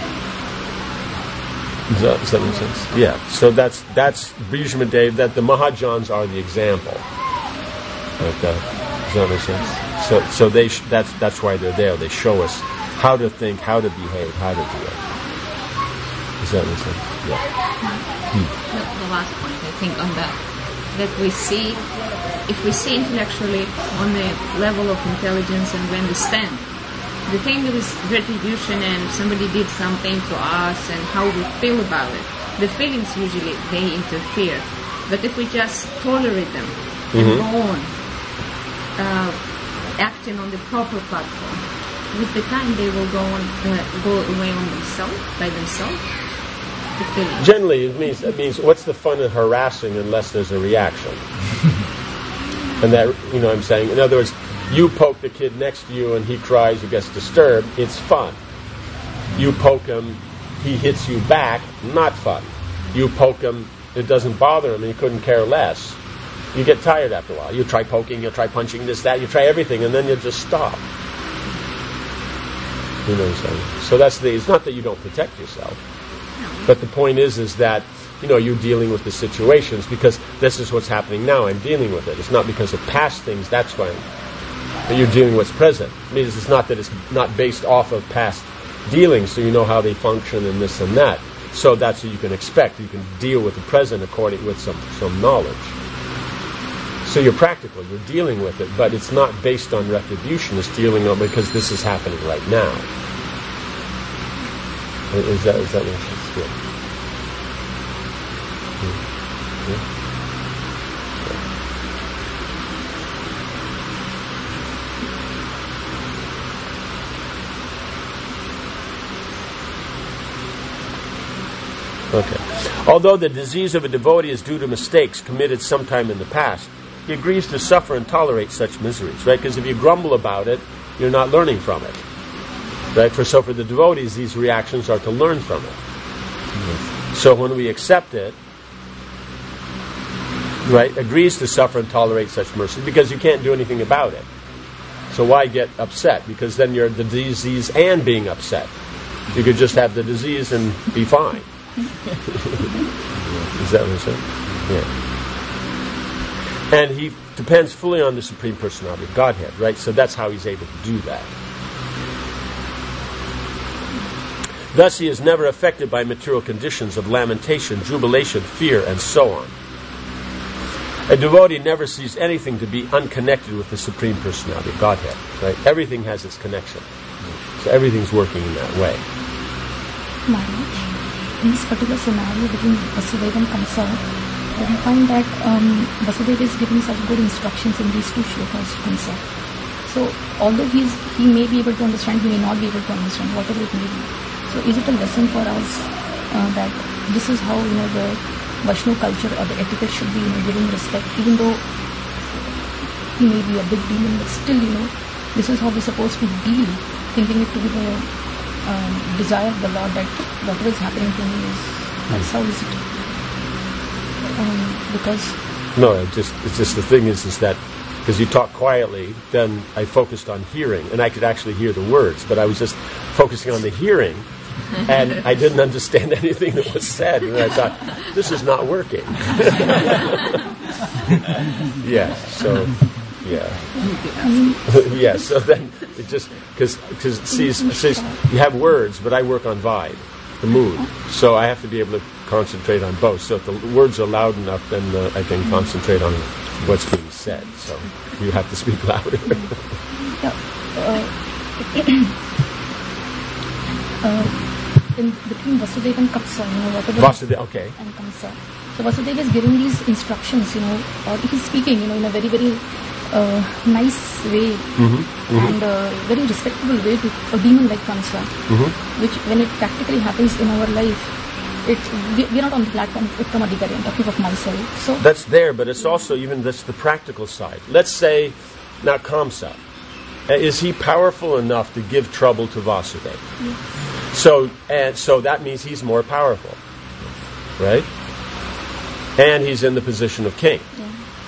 Does that, does that make sense? Yeah. So that's that's Bhishma Dev, that the Mahajans are the example. Okay. Does that make sense? So so they sh- that's that's why they're there. They show us how to think, how to behave, how to do it. Does that make sense? Yeah. Hmm. The, the last point, I think, on that, that we see, if we see intellectually on the level of intelligence and we understand, the thing with retribution and somebody did something to us and how we feel about it, the feelings usually, they interfere. But if we just tolerate them and Mm-hmm. go on, uh, acting on the proper platform, with the time they will go on, uh, go away on themselves, by themselves. The feelings. Generally, it means it means what's the fun of harassing unless there's a reaction? And that, you know what I'm saying? In other words, you poke the kid next to you and he cries, he gets disturbed, it's fun. You poke him, he hits you back, not fun. You poke him, it doesn't bother him and he couldn't care less. You get tired after a while. You try poking, you try punching, this, that, you try everything, and then you just stop. You know what I'm saying? So that's the, it's not that you don't protect yourself. But the point is, is that, you know, you're dealing with the situations because this is what's happening now. I'm dealing with it. It's not because of past things. That's why I'm, But you're dealing with what's present. It means it's not that it's not based off of past dealings, so you know how they function and this and that. So that's what you can expect. You can deal with the present according with some, some knowledge. So you're practical. You're dealing with it, but it's not based on retribution. It's dealing on because this is happening right now. Is that is that what it's good? Yeah. Yeah. Okay. Although the disease of a devotee is due to mistakes committed sometime in the past, he agrees to suffer and tolerate such miseries, right? Because if you grumble about it, you're not learning from it, right? For so for the devotees, these reactions are to learn from it. Mm-hmm. So when we accept it, right, agrees to suffer and tolerate such mercy, because you can't do anything about it. So why get upset? Because then you're the disease and being upset. You could just have the disease and be fine. Is that what I'm saying? Yeah. And he depends fully on the Supreme Personality of Godhead, right? So that's how he's able to do that. Thus he is never affected by material conditions of lamentation, jubilation, fear, and so on. A devotee never sees anything to be unconnected with the Supreme Personality of Godhead, right? Everything has its connection. So everything's working in that way. Maharaj, in this particular scenario between Vasudeva and Kamsa, we find that um, Vasudeva is giving such good instructions in these two shlokas to Kamsa. So, although he's, he may be able to understand, he may not be able to understand, whatever it may be. So, is it a lesson for us uh, that this is how, you know, the Vaishnav culture or the etiquette should be, you know, giving respect, even though he may be a big demon, but still, you know, this is how we're supposed to deal, thinking it to be the Um, desire of the Lord that whatever is happening to me is that's how is it? Um, because no, it just it's just the thing is is that because you talk quietly, then I focused on hearing, and I could actually hear the words, but I was just focusing on the hearing, and I didn't understand anything that was said, and I thought this is not working. Yeah, so. Yeah, yeah. So then it just because because see, says you have words, but I work on vibe, the mood. So I have to be able to concentrate on both. So if the words are loud enough, then uh, I can concentrate on what's being said. So you have to speak louder. Yeah. Uh, uh, in between Vasudeva and Kamsa, you know, whatever. Vasudeva, okay. And Kamsa. So Vasudeva is giving these instructions, you know, or he's speaking, you know, in a very very. Uh, nice way mm-hmm, mm-hmm. and a very respectable way to a demon like Kamsa, mm-hmm. which when it practically happens in our life, it we, we're not on the platform Uttam Adhikari, I'm talking of myself. So that's there, but it's also even that's the practical side. Let's say now Kamsa, is he powerful enough to give trouble to Vasudeva? Yes. So and so that means he's more powerful, right? And he's in the position of king. Yeah.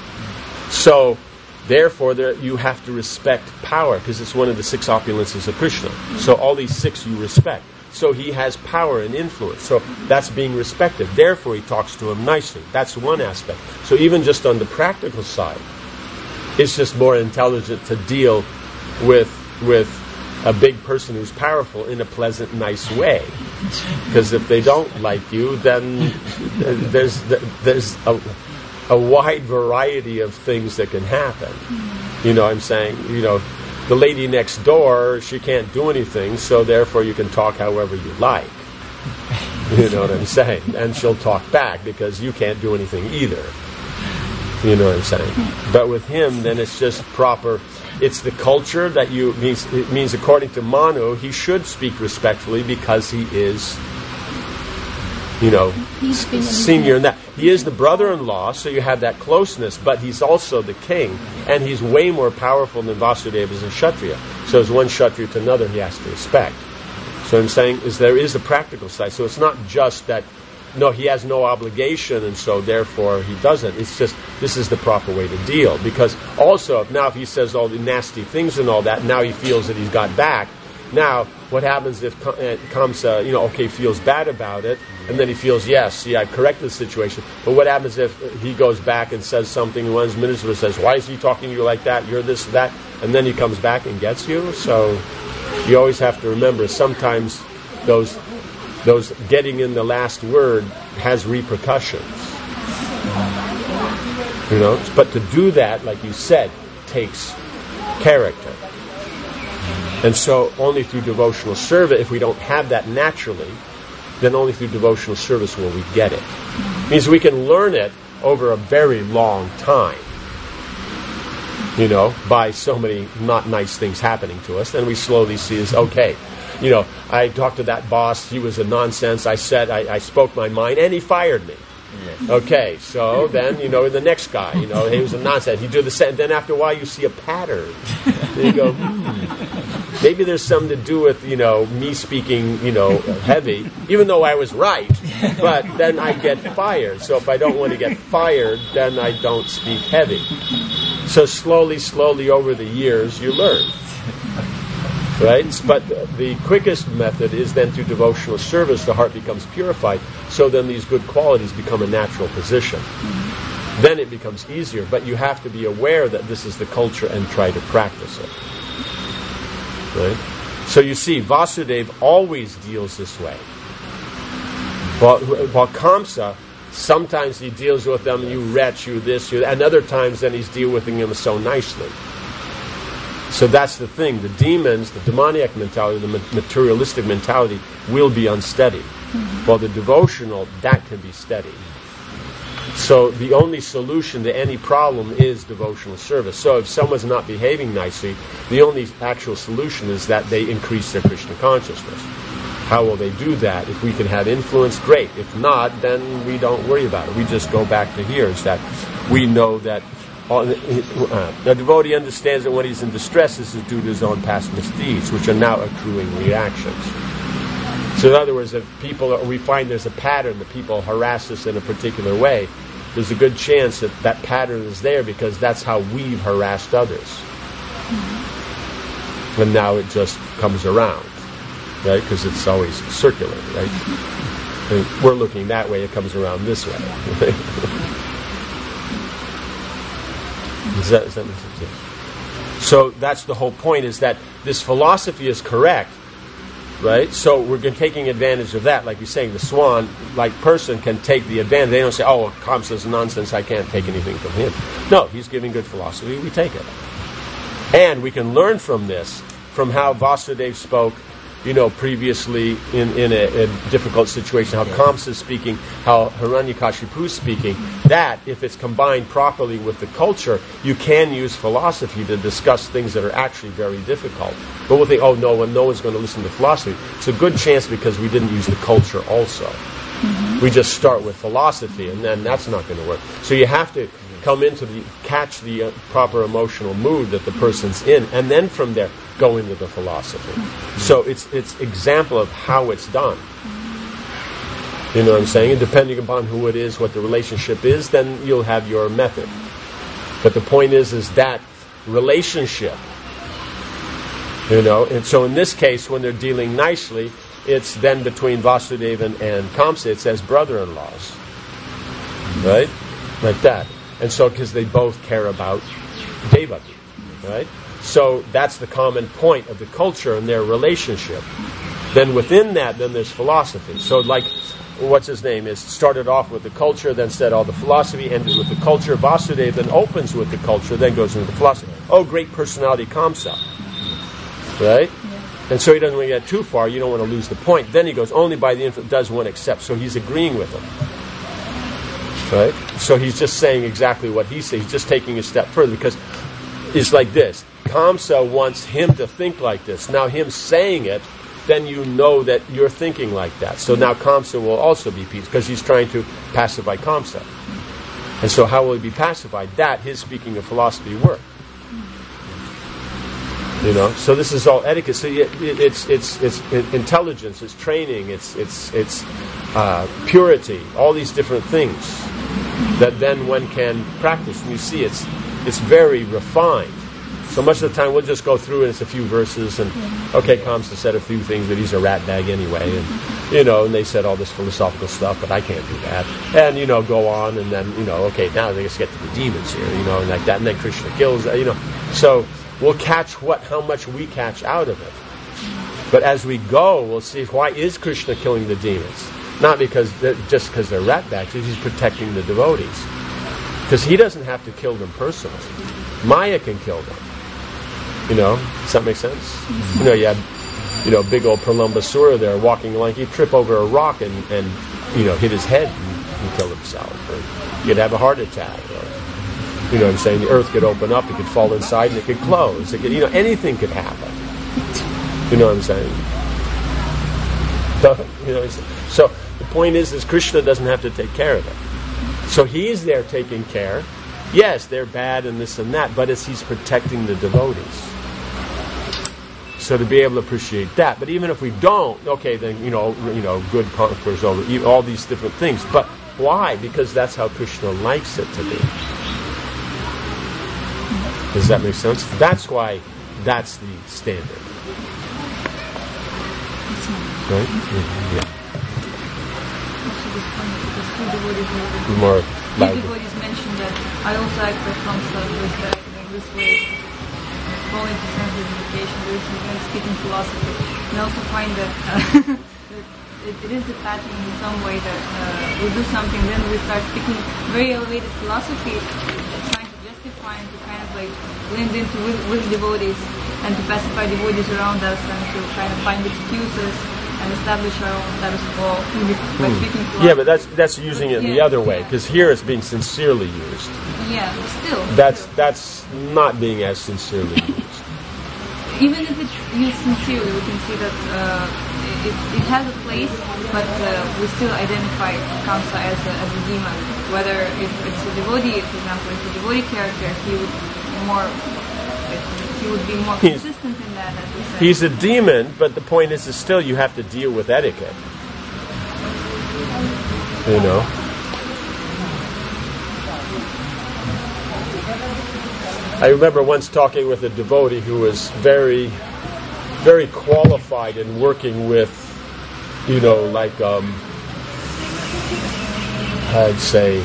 So therefore, there, you have to respect power because it's one of the six opulences of Krishna. Mm-hmm. So all these six you respect. So he has power and influence. So that's being respected. Therefore, he talks to him nicely. That's one aspect. So even just on the practical side, it's just more intelligent to deal with with a big person who's powerful in a pleasant, nice way. Because if they don't like you, then there's there's a a wide variety of things that can happen. You know, I'm saying, you know, the lady next door, she can't do anything, so therefore you can talk however you like. You know what I'm saying? And she'll talk back because you can't do anything either. You know what I'm saying? But with him, then it's just proper. It's the culture that you means. It means according to Manu, he should speak respectfully because he is, you know, senior in that. He is the brother-in-law, so you have that closeness, but he's also the king, and he's way more powerful than Vasudeva as a Kshatriya. So as one Kshatriya to another, he has to respect. So I'm saying is there is a practical side. So it's not just that, no, he has no obligation, and so therefore he doesn't. It's just, this is the proper way to deal. Because also, if now if he says all the nasty things and all that, now he feels that he's got back, Now, what happens if uh, Kamsa, you know, okay, feels bad about it, and then he feels, yes, see, I've corrected the situation. But what happens if he goes back and says something, and one of his ministers says, why is he talking to you like that? You're this, that. And then he comes back and gets you. So you always have to remember, sometimes those those getting in the last word has repercussions. You know, but to do that, like you said, takes character. And so only through devotional service, if we don't have that naturally, then only through devotional service will we get it. It means we can learn it over a very long time. You know, by so many not nice things happening to us, then we slowly see is okay. You know, I talked to that boss, he was a nonsense, I said, I, I spoke my mind, and he fired me. Yes. Okay, so then, you know, the next guy, you know, he was a nonsense, he did the same, then after a while you see a pattern. Then you go, hmm, maybe there's something to do with, you know, me speaking, you know, heavy, even though I was right, but then I get fired. So if I don't want to get fired, then I don't speak heavy. So slowly, slowly over the years, you learn. Right? But the quickest method is then through devotional service, the heart becomes purified, so then these good qualities become a natural position. Mm-hmm. Then it becomes easier, but you have to be aware that this is the culture and try to practice it. Right? So you see, Vasudeva always deals this way. While, while Kamsa, sometimes he deals with them, you wretch, you this, you that, and other times then he's dealing with them so nicely. So that's the thing. The demons, the demoniac mentality, the materialistic mentality will be unsteady. Mm-hmm. While the devotional, that can be steady. So the only solution to any problem is devotional service. So if someone's not behaving nicely, the only actual solution is that they increase their Krishna consciousness. How will they do that? If we can have influence, great. If not, then we don't worry about it. We just go back to here. Is that we know that Uh, the devotee understands that when he's in distress, this is due to his own past misdeeds, which are now accruing reactions. So in other words, if people, are, we find there's a pattern that people harass us in a particular way, there's a good chance that that pattern is there because that's how we've harassed others. Mm-hmm. And now it just comes around, right? Because it's always circular, right? And we're looking that way, it comes around this way. Does that, does that make sense? Yeah. So that's the whole point, is that this philosophy is correct, right? So we're taking advantage of that. Like you're saying, the swan-like person can take the advantage. They don't say, oh, Kamsa's nonsense, I can't take anything from him. No, he's giving good philosophy, we take it. And we can learn from this, from how Vasudeva spoke, you know, previously in, in a, a difficult situation, how Kamsa is speaking, how Hiranyakashipu is speaking, that if it's combined properly with the culture, you can use philosophy to discuss things that are actually very difficult. But we'll think, oh no, well, no one's going to listen to philosophy. It's a good chance because we didn't use the culture also. Mm-hmm. We just start with philosophy, and then that's not going to work. So you have to come into the, catch the uh, proper emotional mood that the person's in, and then from there, go into the philosophy. Mm-hmm. So it's it's example of how it's done. You know what I'm saying? And depending upon who it is, what the relationship is, then you'll have your method. But the point is, is that relationship. You know, and so in this case, when they're dealing nicely, it's then between Vasudeva and, and Kamsa, it says brother-in-laws. Right? Like that. And so, because they both care about Devaki. Right? So that's the common point of the culture and their relationship. Then within that, then there's philosophy. So like, what's his name is started off with the culture, then said all the philosophy, ended with the culture. Vasudeva then opens with the culture, then goes into the philosophy. Oh, great personality Kamsa. Right? Yeah. And so he doesn't want to get too far. You don't want to lose the point. Then he goes, only by the influence does one accept. So he's agreeing with him. Right? So he's just saying exactly what he says. He's just taking a step further, because it's like this. Kamsa wants him to think like this. Now him saying it, then you know that you're thinking like that. So now Kamsa will also be peace, because he's trying to pacify Kamsa. And so how will he be pacified? That, his speaking of philosophy, work. You know, so this is all etiquette. So it, it, it's it's it's intelligence, it's training, it's it's it's uh, purity, all these different things that then one can practice. And you see, it's it's very refined. So much of the time we'll just go through and it's a few verses and, okay, Kamsa said a few things, but he's a rat bag anyway. And, you know, and they said all this philosophical stuff, but I can't do that. And, you know, go on and then, you know, okay, now they just get to the demons here, you know, and like that. And then Krishna kills, you know. So we'll catch what, how much we catch out of it. But as we go, we'll see why is Krishna killing the demons? Not because just because they're rat bags, he's protecting the devotees. Because he doesn't have to kill them personally. Maya can kill them. You know, does that make sense? Mm-hmm. You know, you had, you know, big old Pralambasura there walking along. He'd trip over a rock and, and you know, hit his head and, and kill himself. Or he'd have a heart attack. Or, you know what I'm saying? The earth could open up, it could fall inside, and it could close. It could, you know, anything could happen. You know what I'm saying? You know, so the point is, is Krishna doesn't have to take care of it. So he's there taking care. Yes, they're bad and this and that, but it's he's protecting the devotees. So to be able to appreciate that, but even if we don't, okay, then you know, you know, good conquers over all these different things. But why? Because that's how Krishna likes it to be. Does that make sense? That's why that's the standard. Right? Yeah. More loud. Devotees mentioned that I also act for Kamsa with that in this way, fall into sense identification, and speaking philosophy. And I also find that, uh, that it, it is the pattern in some way that uh, we do something, then we start speaking very elevated philosophy, trying to justify and to kind of like blend into with, with devotees and to pacify devotees around us and to kind of find excuses and establish our own status quo by speaking philosophy. Yeah, but that's that's using it yeah, the other way, because yeah. here it's being sincerely used. Yeah, but still. That's still. that's not being as sincerely used. Even if it's used sincerely, we can see that uh, it, it has a place, but uh, we still identify Kamsa as a, as a demon. Whether if it's a devotee, for example, if it's a devotee character, he would more. He would be more he's, consistent in that, as we said. He's a demon, but the point is, is still you have to deal with etiquette. You know? I remember once talking with a devotee who was very, very qualified in working with, you know, like, um, I'd say,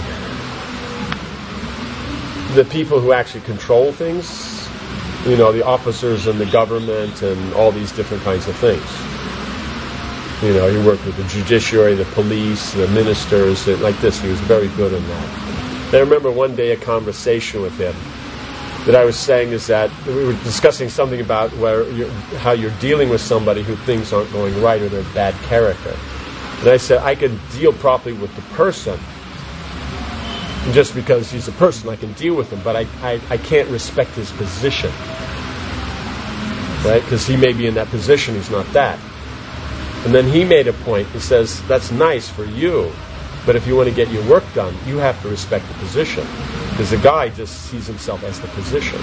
the people who actually control things. You know, the officers in the government and all these different kinds of things. You know, he worked with the judiciary, the police, the ministers, and like this. He was very good in that. And I remember one day a conversation with him that I was saying is that we were discussing something about where you're, how you're dealing with somebody who things aren't going right or they're bad character. And I said, I can deal properly with the person. Just because he's a person, I can deal with him, but I, I, I can't respect his position. Right? Because he may be in that position, he's not that. And then he made a point, he says, that's nice for you, but if you want to get your work done, you have to respect the position. Because the guy just sees himself as the position.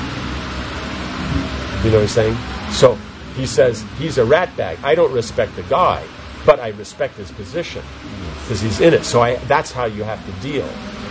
You know what I'm saying? So he says, he's a rat bag. I don't respect the guy, but I respect his position. Because he's in it. So I, that's how you have to deal.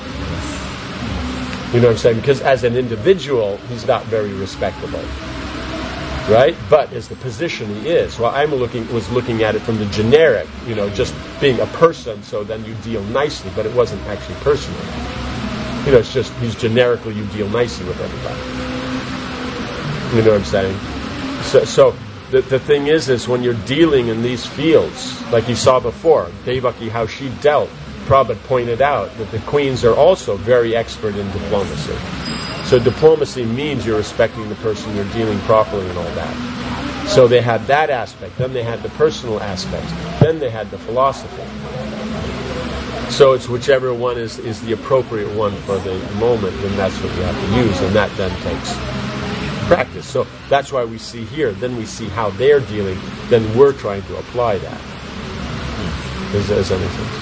You know what I'm saying? Because as an individual, he's not very respectable, right? But as the position he is, well, I'm looking was looking at it from the generic, you know, just being a person. So then you deal nicely, but it wasn't actually personal. You know, it's just he's generically you deal nicely with everybody. You know what I'm saying? So, so the the thing is, is when you're dealing in these fields, like you saw before, Devaki, how she dealt. Prabhupada pointed out that the queens are also very expert in diplomacy. So diplomacy means you're respecting the person, you're dealing properly and all that. So they had that aspect, then they had the personal aspect, then they had the philosophy. So it's whichever one is, is the appropriate one for the moment, and that's what you have to use, and that then takes practice. So that's why we see here, then we see how they're dealing, then we're trying to apply that. Does, does that make sense?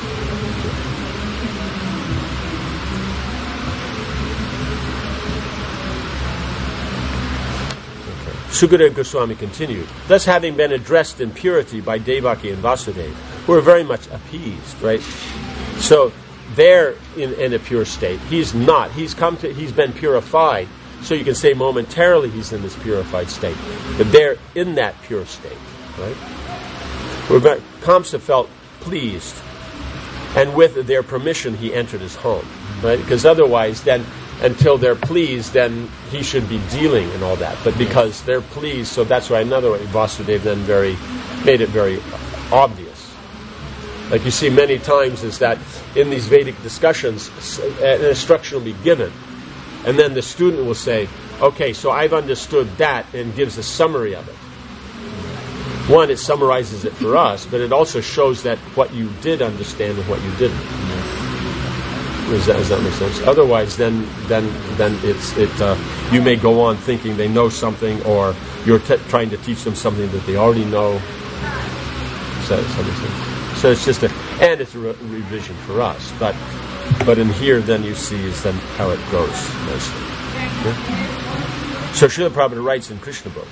Sukadeva Goswami continued, thus having been addressed in purity by Devaki and Vasudeva, who are very much appeased, right? So they're in, in a pure state. He's not. He's come to. He's been purified, So you can say momentarily he's in this purified state, but they're in that pure state, right? Kamsa felt pleased, and with their permission he entered his home, right? Because otherwise then, until they're pleased, then he should be dealing and all that. But because they're pleased, so that's why another way Vasudeva then very made it very obvious. Like you see many times is that in these Vedic discussions, an instruction will be given, and then the student will say, okay, so I've understood that, and gives a summary of it. One, it summarizes it for us, but it also shows that what you did understand and what you didn't. Does that, does that make sense? Otherwise, then, then, then it's it. Uh, you may go on thinking they know something, or you're t- trying to teach them something that they already know. Does that, does that make sense? So it's just a, and it's a re- revision for us. But, but in here, then you see is then how it goes nicely. Yeah? So Srila Prabhupada writes in Krishna book.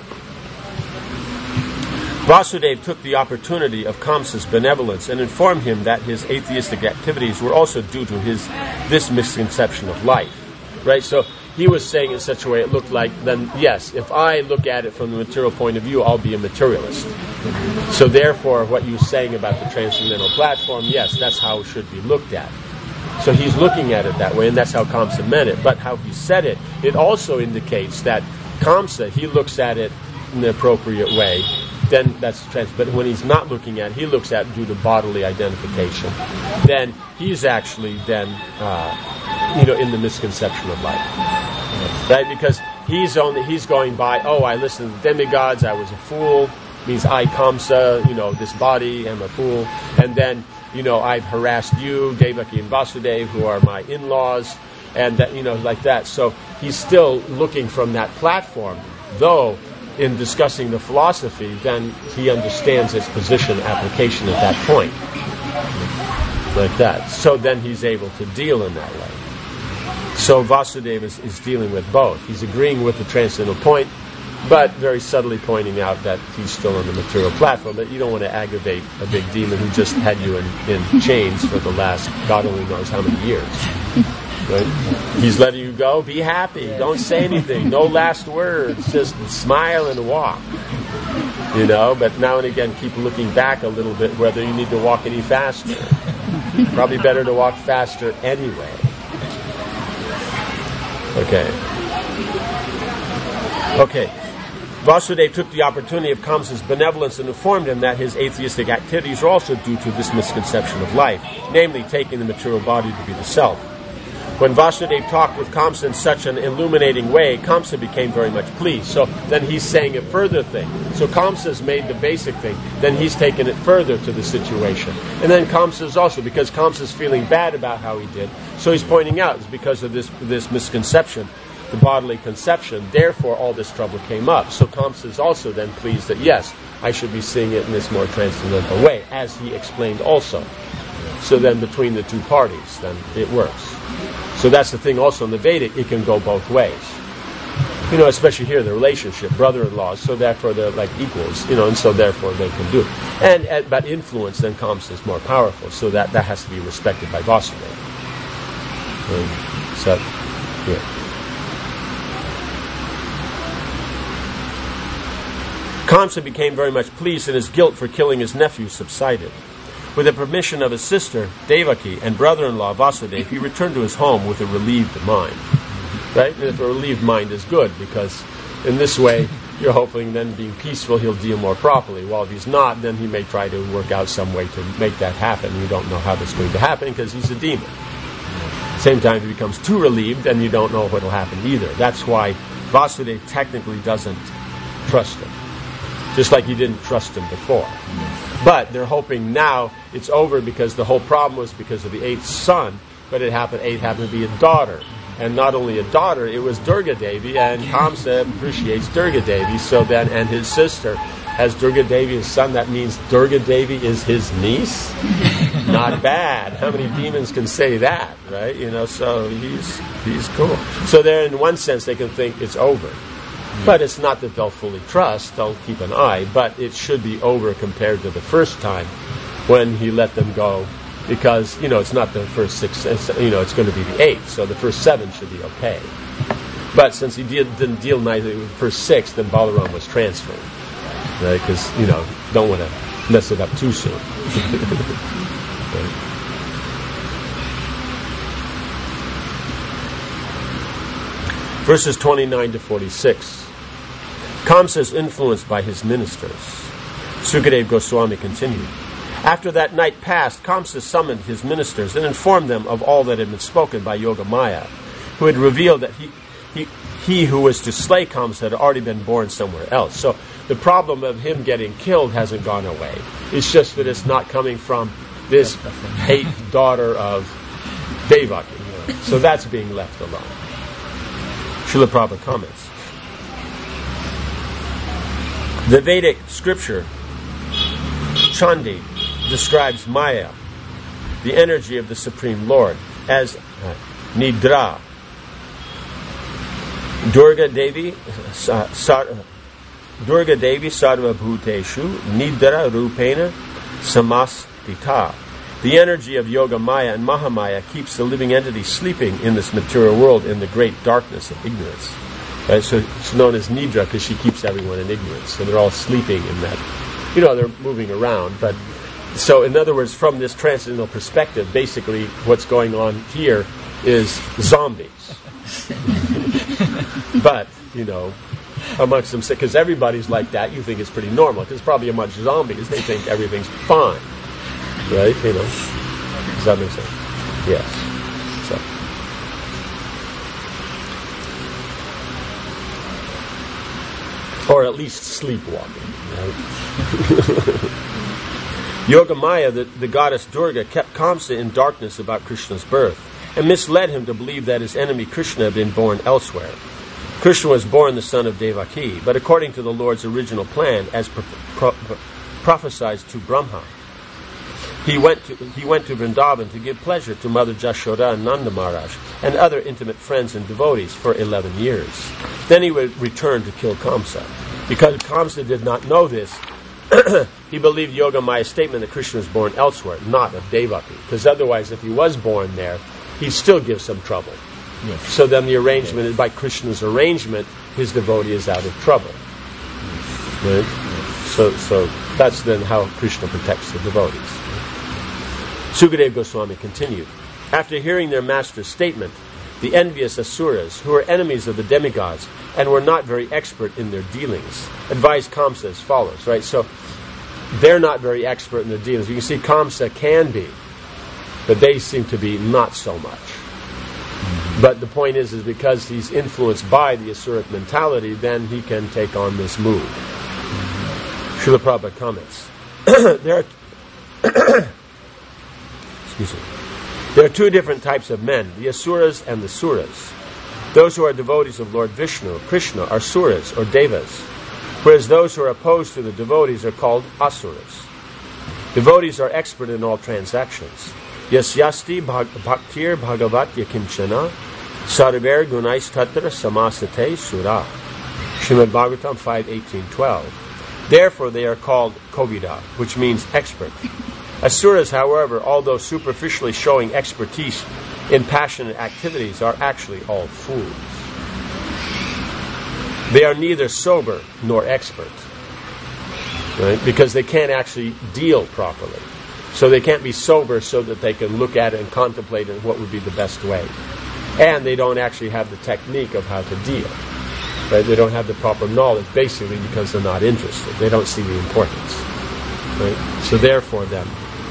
Vasudeva took the opportunity of Kamsa's benevolence and informed him that his atheistic activities were also due to his this misconception of life. Right? So he was saying in such a way it looked like, then yes, if I look at it from the material point of view, I'll be a materialist. So therefore, what you're saying about the transcendental platform, yes, that's how it should be looked at. So he's looking at it that way, and that's how Kamsa meant it. But how he said it, it also indicates that Kamsa, he looks at it in the appropriate way. Then that's trans. But when he's not looking at it, he looks at it due to bodily identification. Then he's actually then, uh, you know, in the misconception of life, right? Because he's only he's going by, oh, I listened to the demigods, I was a fool. Means I Kamsa, you know, this body, I'm a fool. And then, you know, I've harassed you, Devaki and Vasudeva, who are my in-laws, and that, you know, like that. So he's still looking from that platform, though. In discussing the philosophy, then he understands its position application at that point. Like that. So then he's able to deal in that way. So Vasudeva is, is dealing with both. He's agreeing with the transcendental point, but very subtly pointing out that he's still on the material platform, that you don't want to aggravate a big demon who just had you in, in chains for the last God only knows how many years. Right? He's letting you go. Be happy. Don't say anything. No last words. Just smile and walk. You know, but now and again keep looking back a little bit whether you need to walk any faster. Probably better to walk faster anyway. Okay. Okay. Vasudeva took the opportunity of Kamsa's benevolence and informed him that his atheistic activities are also due to this misconception of life, namely taking the material body to be the self. When Vasudeva talked with Kamsa in such an illuminating way, Kamsa became very much pleased. So then he's saying a further thing. So Kamsa's made the basic thing. Then he's taken it further to the situation. And then Kamsa's also, because Kamsa's feeling bad about how he did, so he's pointing out it's because of this this misconception, the bodily conception, therefore all this trouble came up. So Kamsa's also then pleased that yes, I should be seeing it in this more transcendental way, as he explained also. So then between the two parties, then it works. So that's the thing also in the Vedic, it can go both ways. You know, especially here, the relationship, brother-in-laws, so therefore they're like equals, you know, and so therefore they can do it. And, and but influence then Kamsa is more powerful, so that, that has to be respected by Vasudeva. Um, so, yeah. Kamsa became very much pleased, and his guilt for killing his nephew subsided. With the permission of his sister, Devaki, and brother-in-law, Vasudeva, he returned to his home with a relieved mind. Right? And if a relieved mind is good, because in this way, you're hoping then being peaceful, he'll deal more properly. Well, if he's not, then he may try to work out some way to make that happen. You don't know how that's going to happen, because he's a demon. Same time, if he becomes too relieved, then you don't know what will happen either. That's why Vasudeva technically doesn't trust him. Just like he didn't trust him before. But they're hoping now it's over because the whole problem was because of the eighth son, but it happened, eighth happened to be a daughter. And not only a daughter, it was Durga Devi, and Kamsa appreciates Durga Devi, so then, and his sister has Durga Devi, his son, that means Durga Devi is his niece? Not bad. How many demons can say that, right? You know, so he's he's cool. So there, in one sense, they can think it's over. But it's not that they'll fully trust, they'll keep an eye, but it should be over compared to the first time when he let them go, because, you know, it's not the first six, it's, you know, it's going to be the eighth, so the first seven should be okay. But since he did, didn't deal nicely with the first six, then Balaram was transferred. Right? Because, you know, don't want to mess it up too soon. Right? Verses twenty-nine to forty-six. Kamsa is influenced by his ministers. Sukadeva Goswami continued. After that night passed, Kamsa summoned his ministers and informed them of all that had been spoken by Yogamaya, who had revealed that he, he, he who was to slay Kamsa had already been born somewhere else. So the problem of him getting killed hasn't gone away. It's just that it's not coming from this hate daughter of Devaki. So that's being left alone. Srila Prabhupada comments. The Vedic scripture, Chandi, describes Maya, the energy of the Supreme Lord, as uh, Nidra. Durga Devi, sa, sa, Durga Devi Sarva Bhuteshu, Nidra Rupena Samastita. The energy of Yoga Maya and Mahamaya keeps the living entity sleeping in this material world in the great darkness of ignorance. Right? So it's known as Nidra because she keeps everyone in ignorance. So they're all sleeping in that. You know, they're moving around. But so, in other words, from this transcendental perspective, basically what's going on here is zombies. But, you know, amongst them, because everybody's like that, you think it's pretty normal. Because probably amongst zombies, they think everything's fine. Right? You know. Does that make sense? Yes. So. Or at least sleepwalking. Right? Yogamaya, the, the goddess Durga, kept Kamsa in darkness about Krishna's birth and misled him to believe that his enemy Krishna had been born elsewhere. Krishna was born the son of Devaki, but according to the Lord's original plan, as pro- pro- prophesied to Brahma, he went to he went to Vrindavan to give pleasure to Mother Jashoda and Nanda Maharaj and other intimate friends and devotees for eleven years. Then he would return to kill Kamsa. Because Kamsa did not know this, he believed Yogamaya's statement that Krishna was born elsewhere, not of Devaki. Because otherwise, if he was born there, he'd still give some trouble. Yes. So then the arrangement is, by Krishna's arrangement, his devotee is out of trouble. Right? So, so that's then how Krishna protects the devotees. Sukadeva Goswami continued. After hearing their master's statement, the envious Asuras, who were enemies of the demigods and were not very expert in their dealings, advised Kamsa as follows. Right? So they're not very expert in their dealings. You can see Kamsa can be, but they seem to be not so much. But the point is, is because he's influenced by the Asuric mentality, then he can take on this move. Srila Prabhupada comments. there are excuse me. There are two different types of men, the Asuras and the Suras. Those who are devotees of Lord Vishnu, Krishna, are Suras or Devas, whereas those who are opposed to the devotees are called Asuras. Devotees are expert in all transactions. Yasyasti bhaktir bhagavatya kinchana sarver gunais tatra samasate sura. Srimad Bhagavatam five eighteen twelve. Therefore they are called Kovida, which means expert. Asuras, however, although superficially showing expertise in passionate activities, are actually all fools. They are neither sober nor expert, right? Because they can't actually deal properly. So they can't be sober so that they can look at it and contemplate it what would be the best way. And they don't actually have the technique of how to deal. Right? They don't have the proper knowledge, basically because they're not interested. They don't see the importance. Right? So therefore then,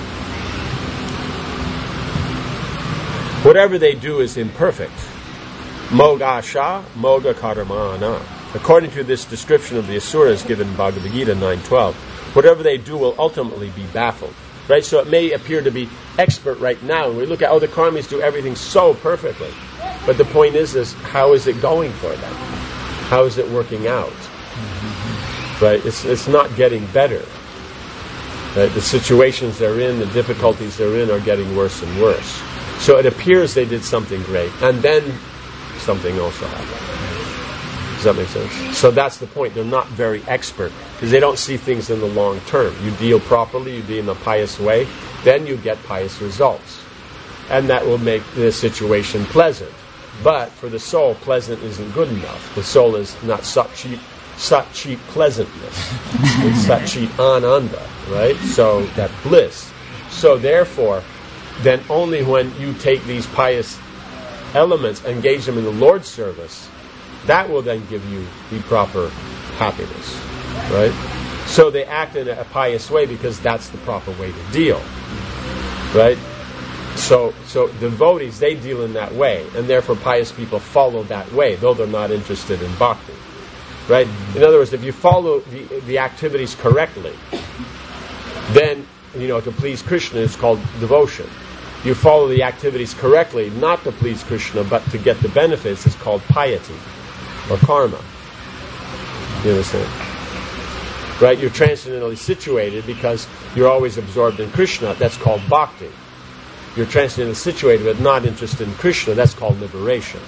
whatever they do is imperfect. Mogasha, moga karamana. According to this description of the Asuras given in Bhagavad Gita nine twelve, whatever they do will ultimately be baffled. Right? So it may appear to be expert right now. And we look at, oh, the karmis do everything so perfectly. But the point is, is how is it going for them? How is it working out? Mm-hmm. Right? It's it's not getting better. Right? The situations they're in, the difficulties they're in are getting worse and worse. So it appears they did something great. And then something also happened. Does that make sense? So that's the point. They're not very expert because they don't see things in the long term. You deal properly, you deal in a pious way, then you get pious results. And that will make the situation pleasant. But for the soul, pleasant isn't good enough. The soul is not satchit, satchit pleasantness. It's satchit ananda, right? So that bliss. So therefore, then only when you take these pious elements, engage them in the Lord's service, that will then give you the proper happiness, right? So they act in a pious way because that's the proper way to deal, right? So, so devotees, they deal in that way, and therefore pious people follow that way, though they're not interested in bhakti, right? In other words, if you follow the, the activities correctly, then, you know, to please Krishna is called devotion. You follow the activities correctly, not to please Krishna, but to get the benefits, is called piety, or karma. You understand? Right? You're transcendentally situated because you're always absorbed in Krishna. That's called bhakti. You're transcendentally situated but not interested in Krishna. That's called liberation.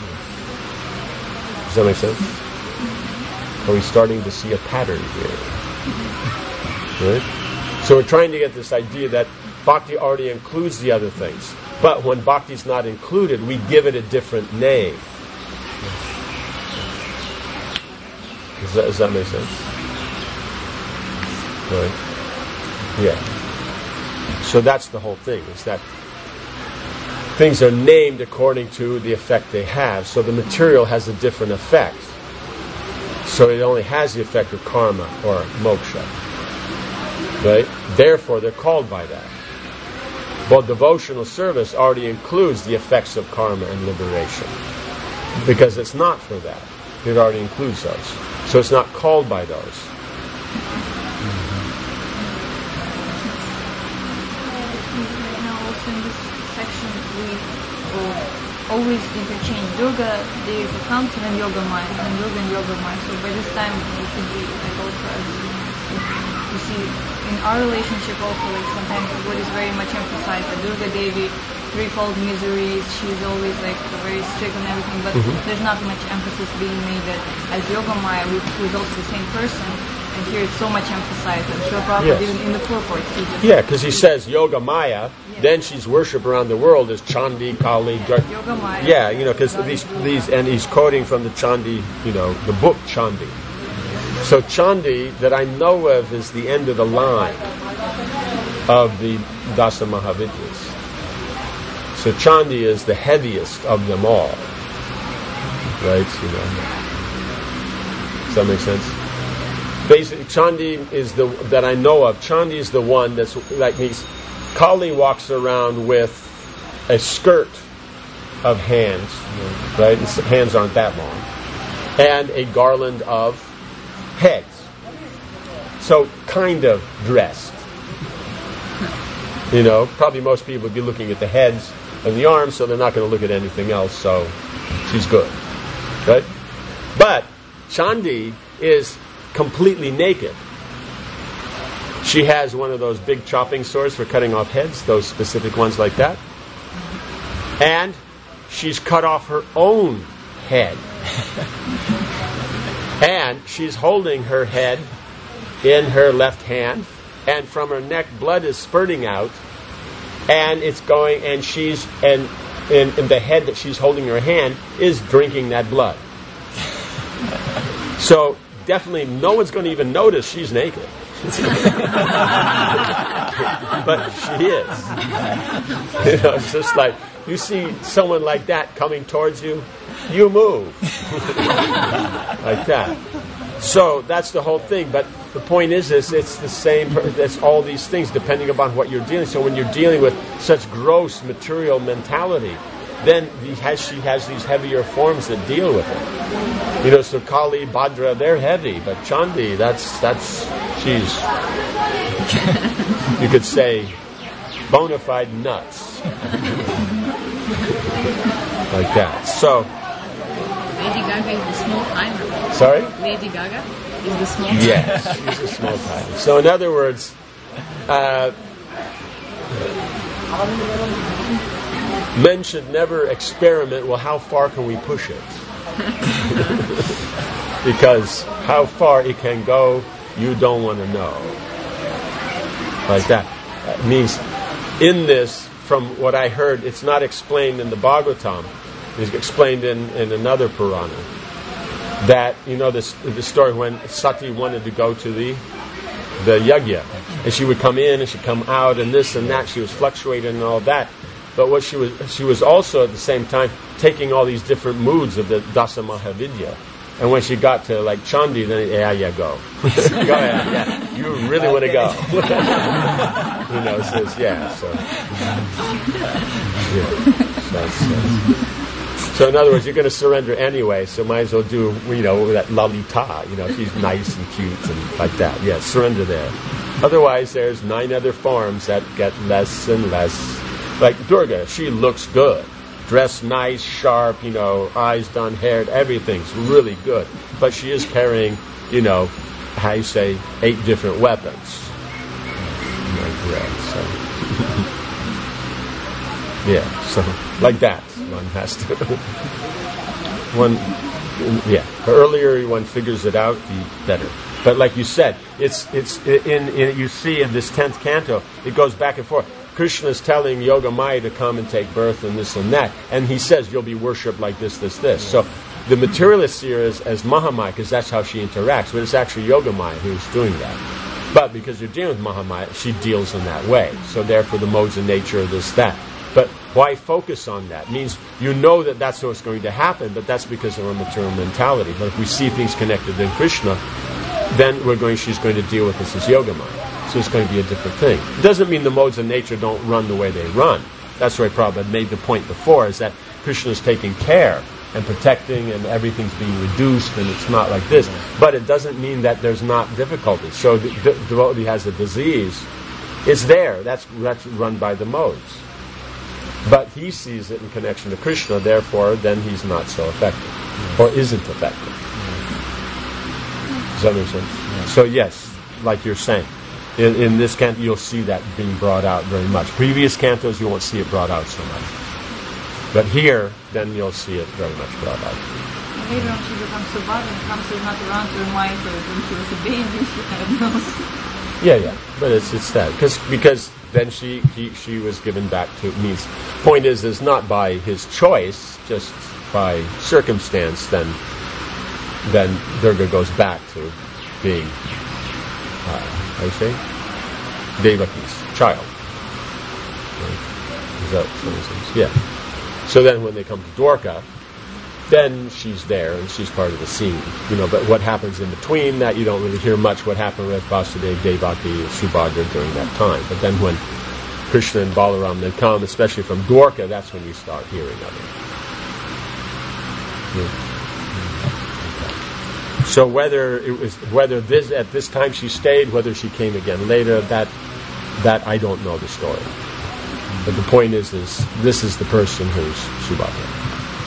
Does that make sense? Are we starting to see a pattern here? Right? So we're trying to get this idea that bhakti already includes the other things. But when bhakti is not included, we give it a different name. Does that, does that make sense? Right? Yeah. So that's the whole thing, is that things are named according to the effect they have. So the material has a different effect. So it only has the effect of karma or moksha. Right? Therefore, they're called by that. But devotional service already includes the effects of karma and liberation. Because it's not for that. It already includes those. So it's not called by those. Now also in this section we uh, always interchange Durga Devi for Counter and Yoga Maya, and Durga and Yoga Maya. So by this time we could be like also as you see in our relationship also, like sometimes what is very much emphasized, that Durga Devi, threefold miseries, she's always like very strict on everything, but mm-hmm. there's not much emphasis being made that as Yoga Maya, who is also the same person, and here it's so much emphasized, and Srila Prabhupada yes. even in the purport. Yeah, because he says Yoga Maya, yeah. then she's worshipped around the world as Chandi, Kali, Gar- Yoga Maya. Yeah, you know, because these, these, and he's quoting from the Chandi, you know, the book Chandi. So Chandi, that I know of, is the end of the line of the Dasa Mahavidyas. So Chandi is the heaviest of them all. Right? You know. Does that make sense? Basically, Chandi is the, that I know of, Chandi is the one that's like these. Kali walks around with a skirt of hands, right? His hands aren't that long. And a garland of heads. So kind of dressed. You know, probably most people would be looking at the heads and the arms, so they're not going to look at anything else, so she's good. Right? But Chandi is completely naked. She has one of those big chopping swords for cutting off heads, those specific ones like that. And she's cut off her own head. And she's holding her head in her left hand, and from her neck blood is spurting out, and it's going, and she's, and, and, and the head that she's holding in her hand is drinking that blood. So definitely no one's going to even notice she's naked. But she is. You know, it's just like, you see someone like that coming towards you, you move. Like that. So that's the whole thing. But the point is, is it's the same, it's all these things depending upon what you're dealing. So when you're dealing with such gross material mentality, then he has, she has these heavier forms that deal with it. You know, so Kali, Bhadra, they're heavy, but Chandi, that's, that's, she's, you could say, bona fide nuts. Like that. So, Lady Gaga is the small timer. Sorry? Lady Gaga is the small timer. Yes, she's a small timer. So in other words, uh, men should never experiment, well, how far can we push it? Because how far it can go, you don't want to know. Like that. That means, in this, from what I heard, it's not explained in the Bhagavatam, is explained in, in another Purana. That, you know, this the story when Sati wanted to go to the the yajna, and she would come in and she'd come out and this and that. She was fluctuating and all that. But what she was, she was also at the same time taking all these different moods of the Dasa Mahavidya. And when she got to like Chandi, then yeah, yeah, go, go ahead, yeah, you really want to go, you know. Says yeah, so yeah, so, so, so in other words, you're going to surrender anyway, so might as well do, you know, that lalita, you know, she's nice and cute and like that. Yeah, surrender there. Otherwise, there's nine other forms that get less and less. Like Durga, she looks good. Dressed nice, sharp, you know, eyes done, haired, everything's really good. But she is carrying, you know, how you say, eight different weapons. Like that, so. Yeah, so, like that. One has to. one, yeah. The earlier one figures it out, the better. But like you said, it's, it's, in, in, you see in this tenth canto, it goes back and forth. Krishna is telling Yogamaya to come and take birth and this and that. And he says, you'll be worshipped like this, this, this. So the materialist here is as Mahamaya, because that's how she interacts. But it's actually Yogamaya who's doing that. But because you're dealing with Mahamaya, she deals in that way. So therefore the modes of nature are this, that. But why focus on that? It means you know that that's what's going to happen, but that's because of our material mentality. But if we see things connected in Krishna, then we're going, she's going to deal with this as Yogamaya. So it's going to be a different thing. It doesn't mean the modes of nature don't run the way they run. That's why Prabhupada made the point before, is that Krishna is taking care and protecting and everything's being reduced and it's not like this. But it doesn't mean that there's not difficulties. So the, the devotee has a disease. It's there. That's, that's run by the modes. But he sees it in connection to Krishna, therefore then he's not so effective. Or isn't effective. Does that make sense? Yeah. So yes, like you're saying, in, in this canto you'll see that being brought out very much. Previous cantos you won't see it brought out so much. But here, then you'll see it very much brought out. Later on she becomes so bad and comes to not around to remind her when she was a baby, she had knows. Yeah, yeah. But it's it's that. Cause, because then she he, she was given back to means. Point is, is not by his choice, just by circumstance, then then Durga goes back to being, uh, how do you say, Devaki's child. Right? Is that what yeah. So then when they come to Dwarka, then she's there and she's part of the scene. You know, but what happens in between that, you don't really hear much what happened with Vasudeva, Devaki, and Subhadra during that time. But then when Krishna and Balaram then come, especially from Dwarka, that's when you start hearing of it. Yeah. So whether it was whether this at this time she stayed, whether she came again later, that that I don't know the story. But the point is, is this is the person who's Subhadra.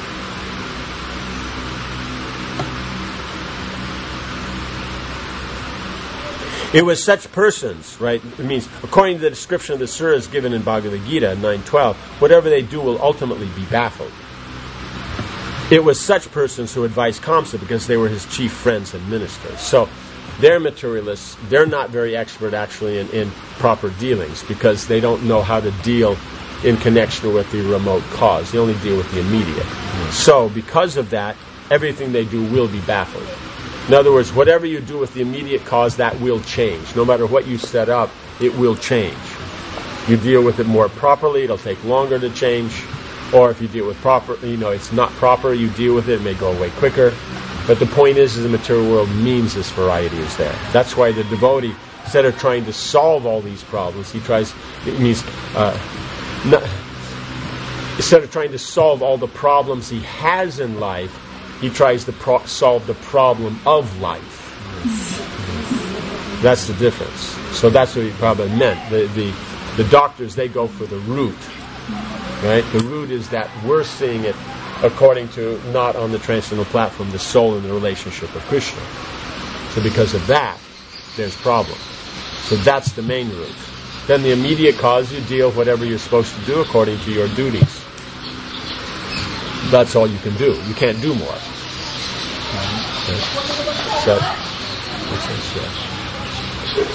It was such persons, right? It means, according to the description of the suras given in Bhagavad Gita nine twelve, whatever they do will ultimately be baffled. It was such persons who advised Kamsa because they were his chief friends and ministers. So they're materialists. They're not very expert actually in, in proper dealings because they don't know how to deal in connection with the remote cause. They only deal with the immediate. Mm. So because of that, everything they do will be baffled. In other words, whatever you do with the immediate cause, that will change. No matter what you set up, it will change. You deal with it more properly, it'll take longer to change. Or if you deal with proper, you know, it's not proper, you deal with it, it may go away quicker. But the point is, is the material world means this variety is there. That's why the devotee, instead of trying to solve all these problems, he tries, it means, uh, not, instead of trying to solve all the problems he has in life, he tries to pro- solve the problem of life. That's the difference. So that's what he probably meant. The, the, the doctors, they go for the root. Right? The root is that we're seeing it according to, not on the transcendental platform, the soul and the relationship of Krishna. So because of that, there's problem. So that's the main root. Then the immediate cause, you deal with whatever you're supposed to do according to your duties. That's all you can do. You can't do more. Okay. So,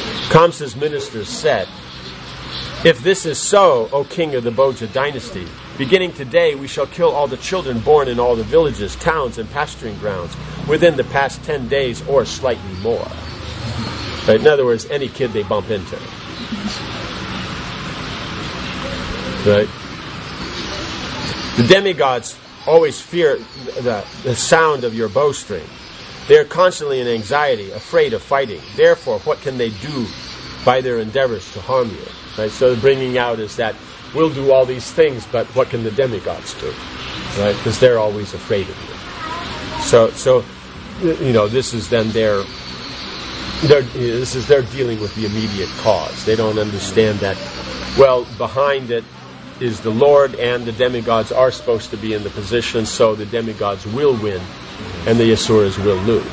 Kamsa's ministers said, if this is so, O king of the Bhoja dynasty, Beginning today, we shall kill all the children born in all the villages, towns, and pasturing grounds within the past ten days or slightly more. Right? In other words, any kid they bump into. Right? The demigods always fear the, the sound of your bowstring. They are constantly in anxiety, afraid of fighting. Therefore, what can they do by their endeavors to harm you? Right? So the bringing out is that we'll do all these things, but what can the demigods do? Right? Because they're always afraid of you. So, so you know, this is then their, their this is they're dealing with the immediate cause. They don't understand that. Well, behind it is the Lord, and the demigods are supposed to be in the position, so the demigods will win, and the Asuras will lose.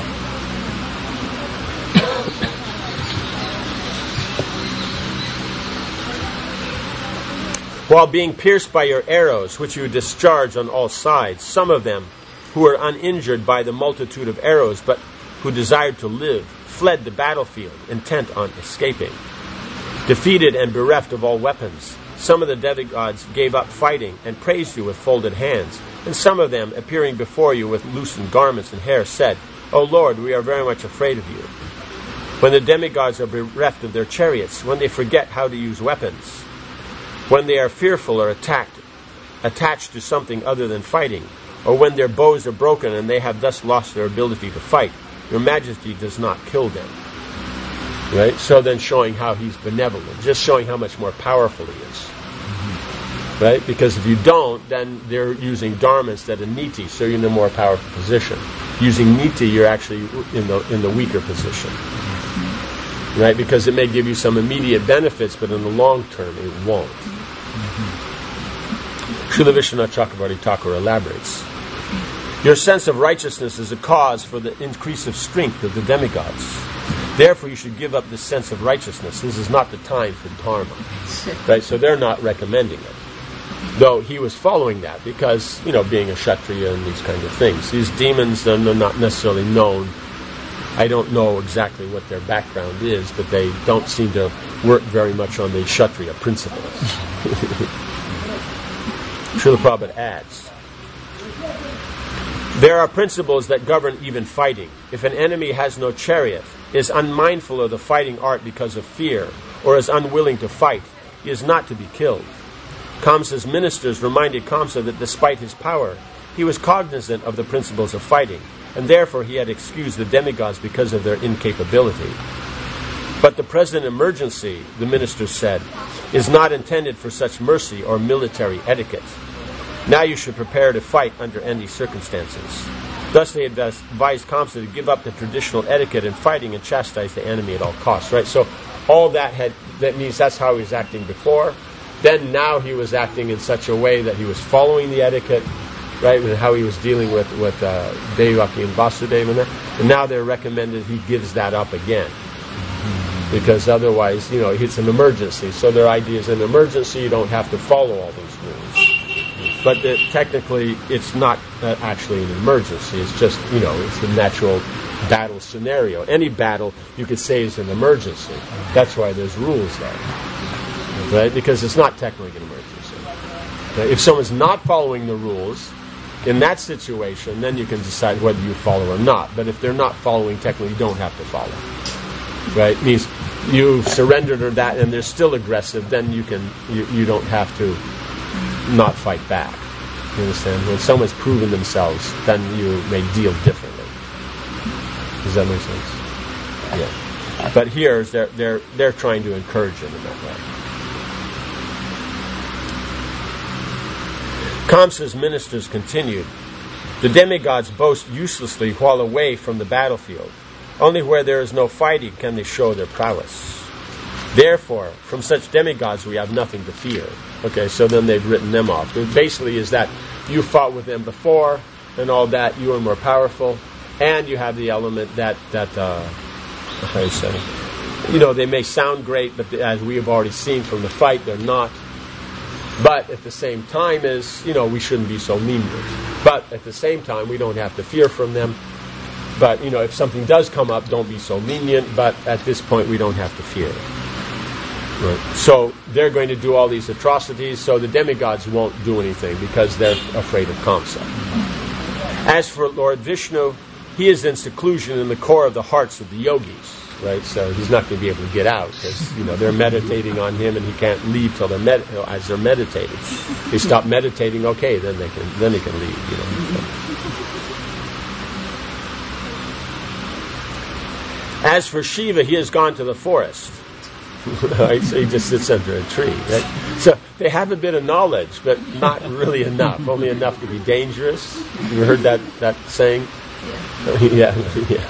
While being pierced by your arrows, which you discharge on all sides, some of them, who were uninjured by the multitude of arrows, but who desired to live, fled the battlefield, intent on escaping. Defeated and bereft of all weapons, some of the demigods gave up fighting and praised you with folded hands, and some of them, appearing before you with loosened garments and hair, said, O Lord, we are very much afraid of you. When the demigods are bereft of their chariots, when they forget how to use weapons, when they are fearful or attacked, attached to something other than fighting, or when their bows are broken and they have thus lost their ability to fight, your majesty does not kill them. Right? So then showing how he's benevolent, just showing how much more powerful he is. Mm-hmm. Right? Because if you don't, then they're using dharma instead of niti, so you're in a more powerful position. Using niti, you're actually in the in the weaker position. Mm-hmm. Right? Because it may give you some immediate benefits, but in the long term, it won't. Srila Vishwanath Chakravarti Thakur elaborates. Your sense of righteousness is a cause for the increase of strength of the demigods. Therefore, you should give up this sense of righteousness. This is not the time for dharma. Right? So they're not recommending it. Though he was following that because, you know, being a Kshatriya and these kind of things. These demons are not necessarily known. I don't know exactly what their background is, but they don't seem to work very much on the Kshatriya principles. Srila Prabhupada adds, there are principles that govern even fighting. If an enemy has no chariot, is unmindful of the fighting art because of fear, or is unwilling to fight, he is not to be killed. Kamsa's ministers reminded Kamsa that despite his power, he was cognizant of the principles of fighting, and therefore he had excused the demigods because of their incapability. But the present emergency, the ministers said, is not intended for such mercy or military etiquette. Now you should prepare to fight under any circumstances. Thus they advised Kamsa to give up the traditional etiquette in fighting and chastise the enemy at all costs. Right? So all that had that means that's how he was acting before. Then now he was acting in such a way that he was following the etiquette, right? And how he was dealing with with uh, Devaki and Vasudeva, and, and now they're recommended he gives that up again. Because otherwise, you know, it's an emergency. So their idea is an emergency, you don't have to follow all these rules. But the, technically, it's not uh, actually an emergency. It's just, you know, it's the natural battle scenario. Any battle, you could say, is an emergency. That's why there's rules there. Right? Because it's not technically an emergency. Right? If someone's not following the rules, in that situation, then you can decide whether you follow or not. But if they're not following, technically, you don't have to follow. Right? It means you've surrendered or that, and they're still aggressive, then you can you, you don't have to not fight back. You understand? When someone's proven themselves, then you may deal differently. Does that make sense? Yeah. But here they're they're they're trying to encourage him in that way. Kamsa's ministers continued, the demigods boast uselessly while away from the battlefield. Only where there is no fighting can they show their prowess. Therefore, from such demigods we have nothing to fear. Okay, so then they've written them off. It basically is that you fought with them before and all that, you are more powerful, and you have the element that, that uh, how do you say, you know, they may sound great, but as we have already seen from the fight, they're not. But at the same time is, you know, we shouldn't be so lenient. But at the same time, we don't have to fear from them. But, you know, if something does come up, don't be so lenient. But at this point, we don't have to fear. Right. So they're going to do all these atrocities, so the demigods won't do anything because they're afraid of Kamsa. As for Lord Vishnu, he is in seclusion in the core of the hearts of the yogis, right? So he's not going to be able to get out because, you know, they're meditating on him and he can't leave till they're med- as they're meditating. They stop meditating, okay, then they can then he can leave, you know. As for Shiva, he has gone to the forest. Right? So he just sits under a tree. Right? So they have a bit of knowledge, but not really enough. Only enough to be dangerous. You heard that, that saying? Yeah. yeah. yeah.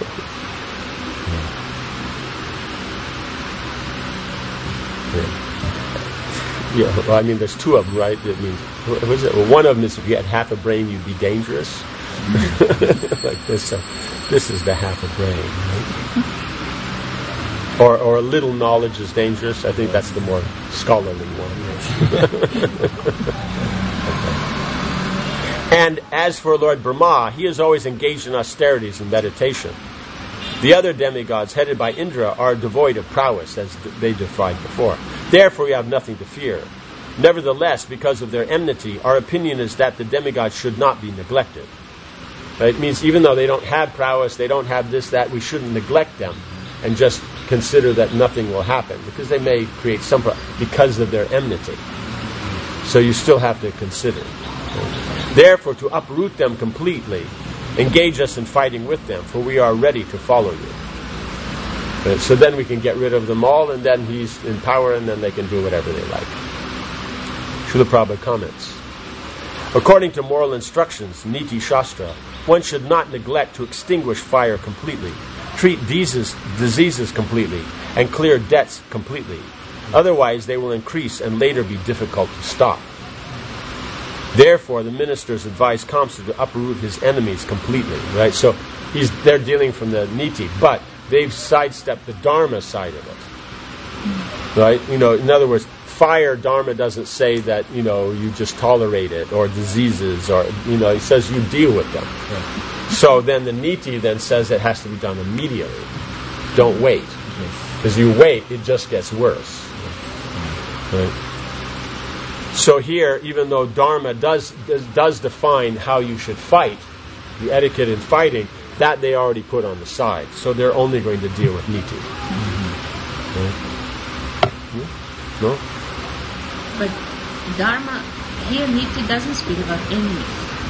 Yeah. Well, I mean, there's two of them, right? That means, what is it? Well, one of them is if you had half a brain, you'd be dangerous. Like this. So this is the half a brain, right? Or, or a little knowledge is dangerous. I think that's the more scholarly one. Okay. And as for Lord Brahma, he is always engaged in austerities and meditation. The other demigods, headed by Indra, are devoid of prowess, as they defied before. Therefore, we have nothing to fear. Nevertheless, because of their enmity, our opinion is that the demigods should not be neglected. It means even though they don't have prowess, they don't have this, that, we shouldn't neglect them and just consider that nothing will happen, because they may create some problem because of their enmity. So you still have to consider. Therefore, to uproot them completely, engage us in fighting with them, for we are ready to follow you. Uh, so then we can get rid of them all, and then he's in power, and then they can do whatever they like. Srila Prabhupada comments. According to moral instructions, Niti Shastra, one should not neglect to extinguish fire completely, treat diseases, diseases completely, and clear debts completely. Otherwise, they will increase and later be difficult to stop. Therefore, the ministers advise Kamsa to uproot his enemies completely. Right? So he's they're dealing from the Niti, but they've sidestepped the Dharma side of it. Right? You know, in other words, fire Dharma doesn't say that, you know, you just tolerate it, or diseases, or, you know, it says you deal with them. Right. So then the Niti then says it has to be done immediately. Don't wait. Because you wait, it just gets worse. Right? So here, even though Dharma does, does does define how you should fight, the etiquette in fighting, that they already put on the side. So they're only going to deal with Niti. Right? No? But Dharma, here Niti doesn't speak about enemies.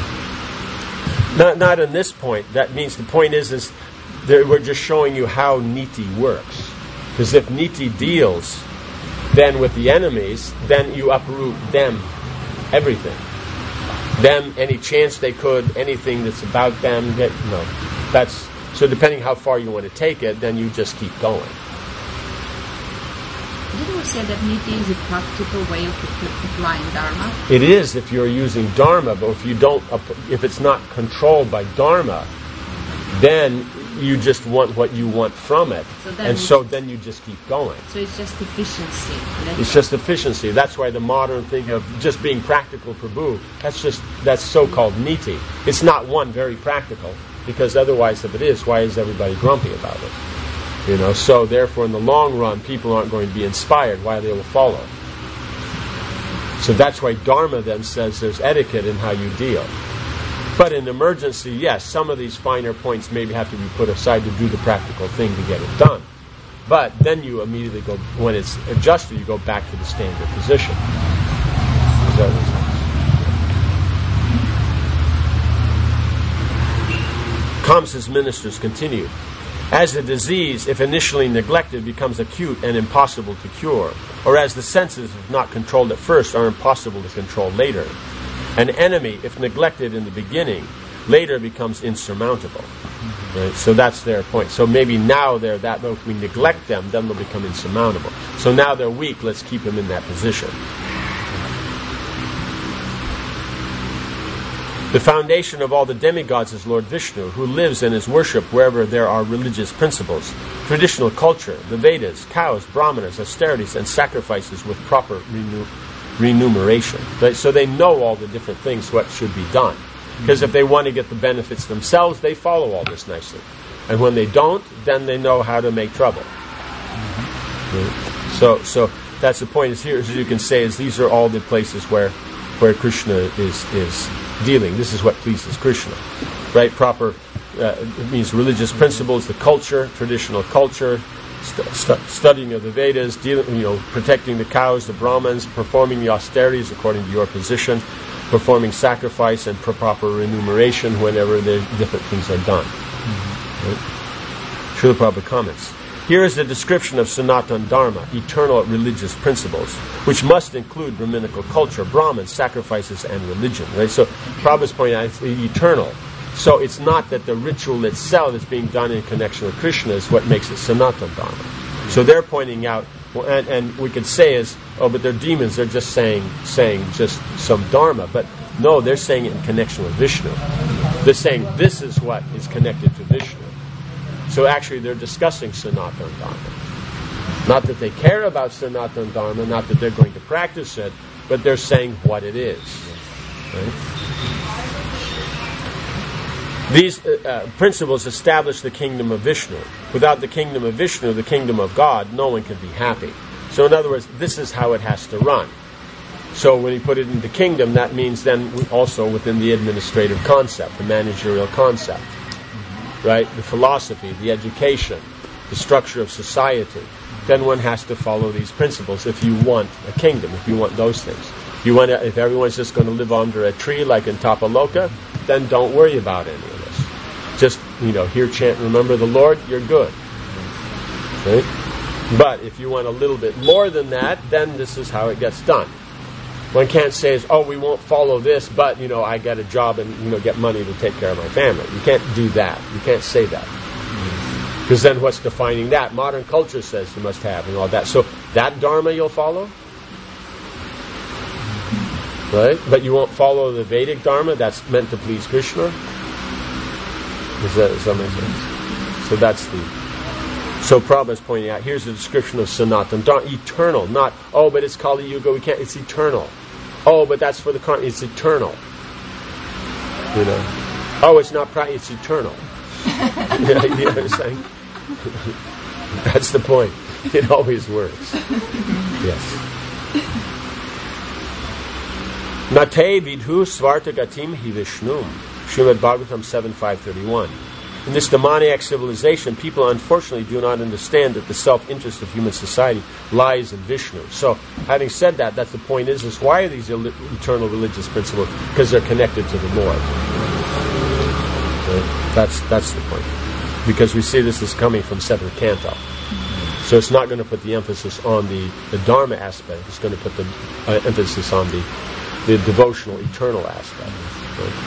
Not not in this point. That means the point is, is that we're just showing you how Niti works. Because if Niti deals then with the enemies, then you uproot them, everything. Them, any chance they could, anything that's about them, that, no. That's, so depending how far you want to take it, then you just keep going. Didn't we say that Niti is a practical way of applying Dharma? It is if you're using Dharma, but if you don't, if it's not controlled by Dharma, then you just want what you want from it, so and so then you just keep going. So it's just efficiency. It's just efficiency. That's why the modern thing of just being practical Prabhu, that's just that's so-called Niti. It's not one very practical, because otherwise, if it is, why is everybody grumpy about it? You know, so therefore in the long run, people aren't going to be inspired, why they will follow. So that's why Dharma then says there's etiquette in how you deal. But in emergency, yes, some of these finer points maybe have to be put aside to do the practical thing to get it done. But then you immediately go, when it's adjusted, you go back to the standard position. Is that what Kamsa's ministers continue. As the disease, if initially neglected, becomes acute and impossible to cure, or as the senses, if not controlled at first, are impossible to control later, an enemy, if neglected in the beginning, later becomes insurmountable. Mm-hmm. Right? So that's their point. So maybe now they're that, but if we neglect them, then they'll become insurmountable. So now they're weak, let's keep them in that position. The foundation of all the demigods is Lord Vishnu, who lives and is worshipped wherever there are religious principles, traditional culture, the Vedas, cows, brahmanas, austerities, and sacrifices with proper renew- remuneration. Right? So they know all the different things, what should be done. Because if they want to get the benefits themselves, they follow all this nicely. And when they don't, then they know how to make trouble. Mm-hmm. Right? So, so that's the point. Is here, as you can say, is these are all the places where where Krishna is is dealing. This is what pleases Krishna, right? Proper uh, it means religious principles, the culture, traditional culture, st- st- studying of the Vedas, dealing, you know, protecting the cows, the Brahmins, performing the austerities according to your position, performing sacrifice and proper remuneration whenever the different things are done. Mm-hmm. Right? Srila Prabhupada comments. Here is the description of Sanatana Dharma, eternal religious principles, which must include Brahminical culture, Brahmins, sacrifices, and religion. Right? So Prabhupada's pointing out it's eternal. So it's not that the ritual itself is being done in connection with Krishna is what makes it Sanatana Dharma. So they're pointing out, well, and, and we could say is, oh, but they're demons, they're just saying saying just some Dharma. But no, they're saying it in connection with Vishnu. They're saying this is what is connected to Vishnu. So actually they're discussing Sanatana Dharma. Not that they care about Sanatana Dharma, not that they're going to practice it, but they're saying what it is. Right? These uh, uh, principles establish the kingdom of Vishnu. Without the kingdom of Vishnu, the kingdom of God, no one can be happy. So in other words, this is how it has to run. So when you put it into kingdom, that means then also within the administrative concept, the managerial concept. Right? The philosophy, the education, the structure of society. Then one has to follow these principles if you want a kingdom, if you want those things. If you want to, if everyone's just going to live under a tree like in Tapaloka, then don't worry about any of this. Just, you know, hear chant, remember the Lord, you're good. Right? But if you want a little bit more than that, then this is how it gets done. One can't say, oh, we won't follow this, but, you know, I get a job and, you know, get money to take care of my family. You can't do that. You can't say that. Because then what's defining that? Modern culture says you must have and all that. So that Dharma you'll follow? Right? But you won't follow the Vedic Dharma that's meant to please Krishna? Does that, does that make sense? So that's the... So Prabhupada is pointing out, here's the description of Sanatana Dharma, eternal, not, oh, but it's Kali Yuga, we can't, it's eternal. Oh, but that's for the karma, it's eternal. You know. Oh, it's not practical, it's eternal. You know what I'm saying? That's the point. It always works. Yes. Nate vidhu svarta gatim hi Vishnum. Srimad Bhagavatam seven five thirty-one. In this demoniac civilization, people unfortunately do not understand that the self-interest of human society lies in Vishnu. So, having said that, that's the point is, is why are these eternal religious principles? Because they're connected to the Lord. Right? That's that's the point. Because we see this is coming from seventh canto. So it's not going to put the emphasis on the, the Dharma aspect. It's going to put the uh, emphasis on the, the devotional, eternal aspect. Right?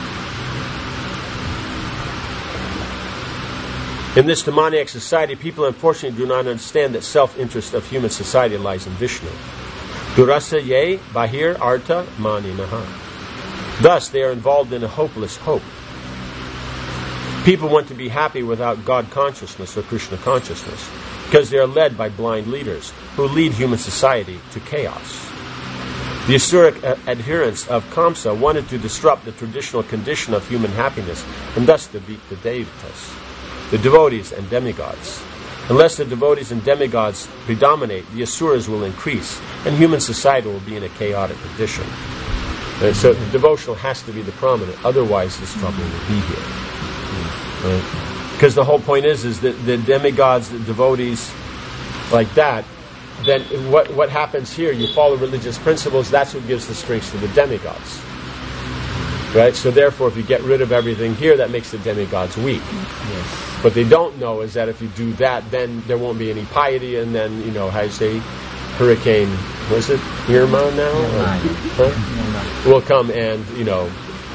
In this demoniac society, people unfortunately do not understand that self-interest of human society lies in Vishnu. Durasa ye bahir arta maninaha. Thus, they are involved in a hopeless hope. People want to be happy without God consciousness or Krishna consciousness, because they are led by blind leaders who lead human society to chaos. The Asuric uh, adherents of Kamsa wanted to disrupt the traditional condition of human happiness and thus defeat the Devatas, the devotees and demigods. Unless the devotees and demigods predominate, the Asuras will increase, and human society will be in a chaotic condition. And so the devotional has to be the prominent, otherwise this trouble will be here. Right? Because the whole point is, is that the demigods, the devotees, like that, then what what happens here, you follow religious principles, that's what gives the strength to the demigods. Right? So therefore, if you get rid of everything here, that makes the demigods weak. Yes. What they don't know is that if you do that, then there won't be any piety, and then, you know, how you say, Hurricane, was it Irma now? Or, huh? Will come and, you know,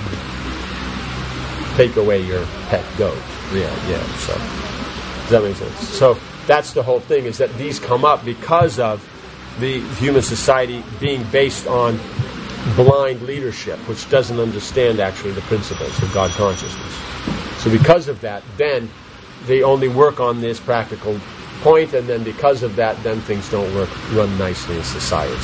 take away your pet goat. Yeah, yeah. So, does that make sense? So that's the whole thing, is that these come up because of the human society being based on blind leadership, which doesn't understand actually the principles of God consciousness. So because of that, then they only work on this practical point, and then because of that, then things don't work, run nicely in society.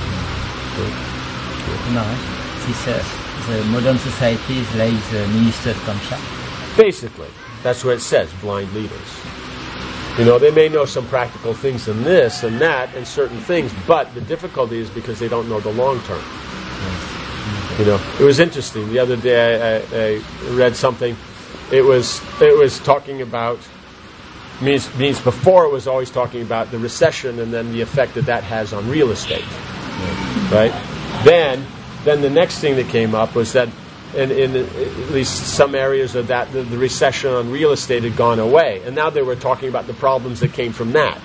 No, this, uh, the modern society is like the minister of Kamsa. Basically, that's what it says, blind leaders. You know, they may know some practical things in this and that and certain things, but the difficulty is because they don't know the long term. You know, it was interesting. The other day I, I, I read something. It was it was talking about means means before it was always talking about the recession and then the effect that that has on real estate, right? Then then the next thing that came up was that in, in at least some areas of that the, the recession on real estate had gone away, and now they were talking about the problems that came from that.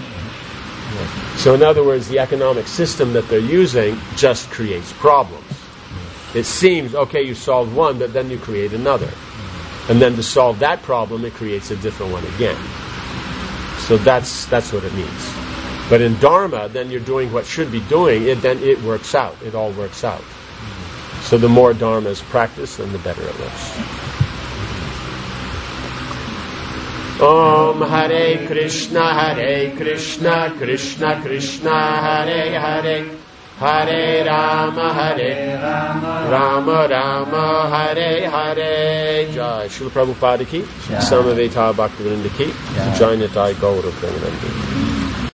So in other words, the economic system that they're using just creates problems. It seems, okay, you solved one, but then you create another. And then to solve that problem, it creates a different one again. So that's that's what it means. But in Dharma, then you're doing what should be doing, it then it works out. It all works out. So the more Dharma is practiced, then the better it works. Om Hare Krishna, Hare Krishna, Krishna Krishna, Hare Hare, Hare Rama, Hare Rama, Rama Rama, Hare Hare. Jai Srila Prabhupada ki, Samaveta Bhaktivinoda ki, Jai Nitai Gaura Premanandi.